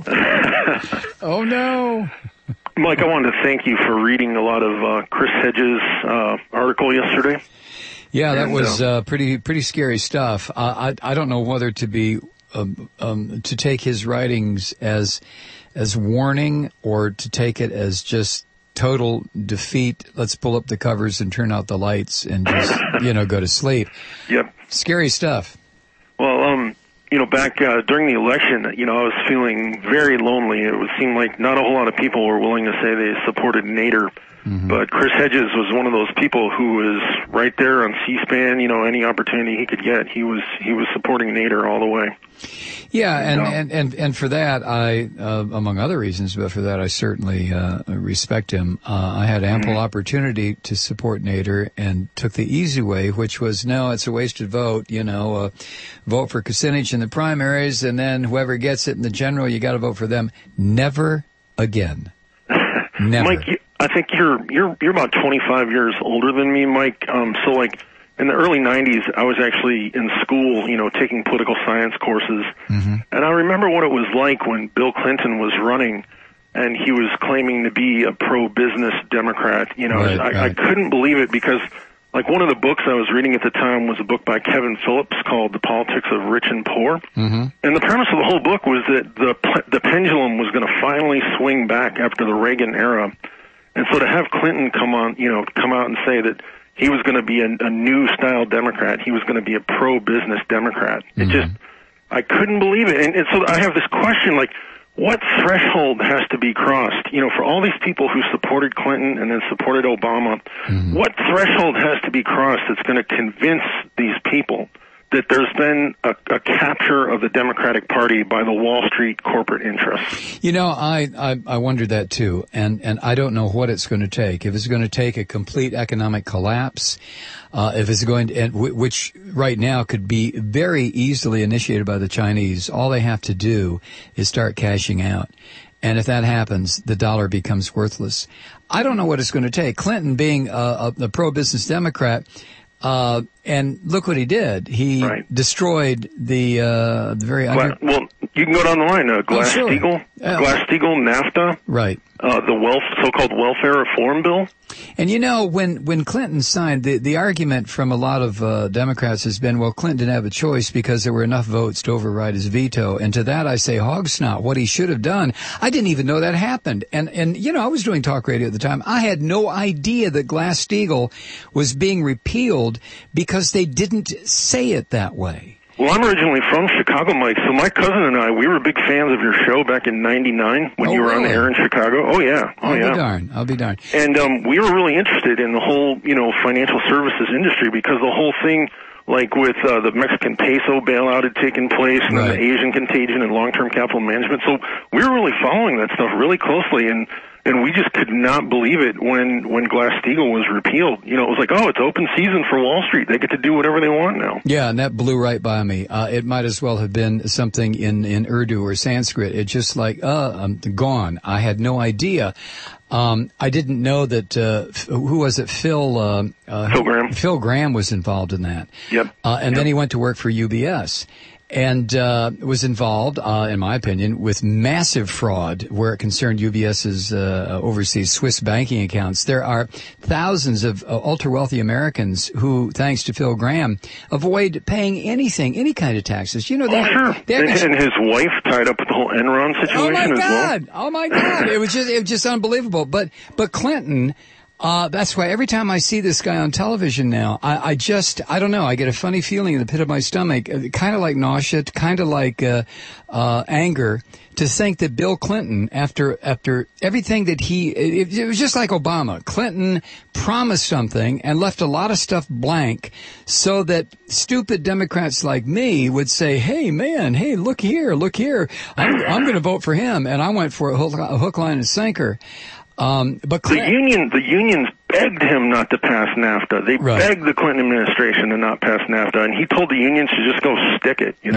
Oh, no. Mike, I wanted to thank you for reading a lot of uh, Chris Hedges' uh, article yesterday. Yeah, that and, was uh, uh, pretty pretty scary stuff. Uh, I I don't know whether to be um, um, to take his writings as as warning or to take it as just total defeat. Let's pull up the covers and turn out the lights and just you know go to sleep. Yep. Scary stuff. Well, um, you know, back uh, during the election, you know, I was feeling very lonely. It would seem like not a whole lot of people were willing to say they supported Nader. Mm-hmm. But Chris Hedges was one of those people who was right there on C-SPAN. You know, any opportunity he could get, he was he was supporting Nader all the way. Yeah, and and, and, and for that, I, uh, among other reasons, but for that, I certainly uh, respect him. Uh, I had ample mm-hmm. opportunity to support Nader and took the easy way, which was, no, it's a wasted vote. You know, uh, vote for Kucinich in the primaries, and then whoever gets it in the general, you got to vote for them. Never again. Never. Mike, you, I think you're you're you're about twenty-five years older than me, Mike. Um, so like. In the early nineties, I was actually in school, you know, taking political science courses. Mm-hmm. And I remember what it was like when Bill Clinton was running and he was claiming to be a pro-business Democrat. You know, right, I, right. I couldn't believe it because, like, one of the books I was reading at the time was a book by Kevin Phillips called The Politics of Rich and Poor. Mm-hmm. And the premise of the whole book was that the the pendulum was going to finally swing back after the Reagan era. And so to have Clinton come on, you know, come out and say that he was going to be a, a new style Democrat. He was going to be a pro-business Democrat. It mm-hmm. just, I couldn't believe it. And, and so I have this question, like, what threshold has to be crossed? You know, for all these people who supported Clinton and then supported Obama, mm-hmm. what threshold has to be crossed that's going to convince these people that there's been a, a capture of the Democratic Party by the Wall Street corporate interests? You know, I, I, I wonder that too, and, and I don't know what it's going to take. If it's going to take a complete economic collapse, uh, if it's going to, and w- which right now could be very easily initiated by the Chinese, all they have to do is start cashing out. And if that happens, the dollar becomes worthless. I don't know what it's going to take. Clinton being a, a, a pro-business Democrat, Uh, and look what he did. He right. destroyed the, uh, the very Gla- under- well, you can go down the line. Uh, Glass-Steagall, oh, sure. yeah. Glass-Steagall, NAFTA. Right. Uh, the wealth, so-called welfare reform bill. And you know, when, when Clinton signed, the, the argument from a lot of, uh, Democrats has been, well, Clinton didn't have a choice because there were enough votes to override his veto. And to that I say, hog snot, what he should have done. I didn't even know that happened. And, and, you know, I was doing talk radio at the time. I had no idea that Glass-Steagall was being repealed because they didn't say it that way. Well, I'm originally from Chicago, Mike, so my cousin and I, we were big fans of your show back in ninety-nine when oh, you were really? on the air in Chicago. Oh, yeah. Oh, I'll yeah. be darned. I'll be darned. And um, we were really interested in the whole, you know, financial services industry because the whole thing, like with uh, the Mexican peso bailout had taken place and right. then the Asian contagion and long-term capital management. So we were really following that stuff really closely, and And we just could not believe it when, when Glass-Steagall was repealed. You know, it was like, oh, it's open season for Wall Street. They get to do whatever they want now. Yeah, and that blew right by me. Uh, it might as well have been something in, in Urdu or Sanskrit. It just like, uh, I'm gone. I had no idea. Um, I didn't know that, uh, who was it? Phil, uh, uh, Phil Graham. Phil Graham was involved in that. Yep. Uh, and yep. then he went to work for U B S. And uh was involved, uh in my opinion, with massive fraud where it concerned UBS's uh overseas Swiss banking accounts. There are thousands of uh, ultra-wealthy Americans who, thanks to Phil Graham, avoid paying anything, any kind of taxes. You know, they oh, had, sure. They had and, and his wife tied up with the whole Enron situation oh my as God. well. Oh, my God. It was just, it was just unbelievable. But, but Clinton... Uh, that's why every time I see this guy on television now, I, I just, I don't know, I get a funny feeling in the pit of my stomach, uh, kind of like nausea, kind of like, uh, uh, anger, to think that Bill Clinton, after, after everything that he, it, it was just like Obama. Clinton promised something and left a lot of stuff blank so that stupid Democrats like me would say, hey man, hey, look here, look here, I'm, I'm gonna vote for him, and I went for a hook, a hook line, and sinker. Um, but the union, the unions begged him not to pass NAFTA. They right. begged the Clinton administration to not pass NAFTA, and he told the unions to just go stick it. You know? Yeah,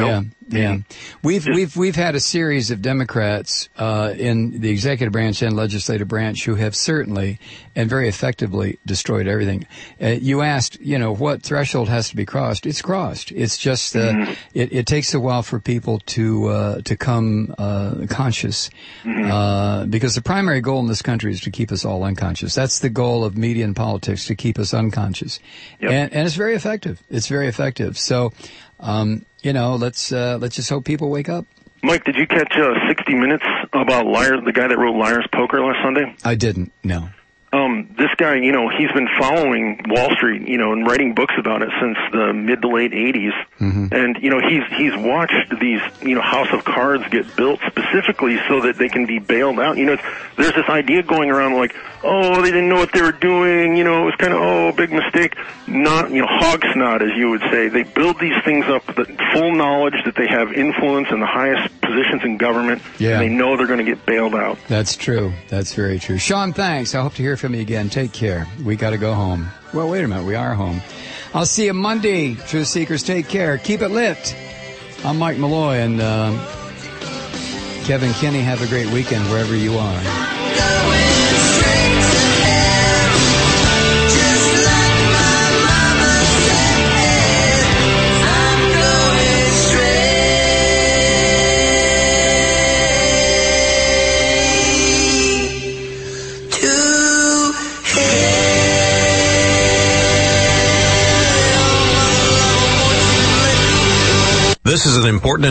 Yeah, we've we've we've had a series of Democrats uh, in the executive branch and legislative branch who have certainly and very effectively destroyed everything. Uh, you asked, you know, what threshold has to be crossed? It's crossed. It's just uh, mm-hmm. it, it takes a while for people to uh, to come uh, conscious, mm-hmm. uh, because the primary goal in this country is to keep us all unconscious. That's the goal of media and politics, to keep us unconscious, yep. and, and it's very effective. It's very effective. So. Um, You know, let's uh, let's just hope people wake up. Mike, did you catch uh, sixty minutes about Liar, the guy that wrote Liar's Poker last Sunday? I didn't, no. Um, this guy, you know, he's been following Wall Street, you know, and writing books about it since the mid to late eighties. Mm-hmm. And, you know, he's he's watched these, you know, House of Cards get built specifically so that they can be bailed out. You know, it's, there's this idea going around like, oh, they didn't know what they were doing, you know, it was kind of, oh, big mistake. Not, you know, hog snot, as you would say. They build these things up with full knowledge that they have influence in the highest positions in government, yeah. and they know they're going to get bailed out. That's true. That's very true. Sean, thanks. I hope to hear from you again. Take care. We got to go home. Well, wait a minute. We are home. I'll see you Monday. Truth Seekers, take care. Keep it lit. I'm Mike Malloy, and uh, Kevin Kinney, have a great weekend wherever you are. This is an important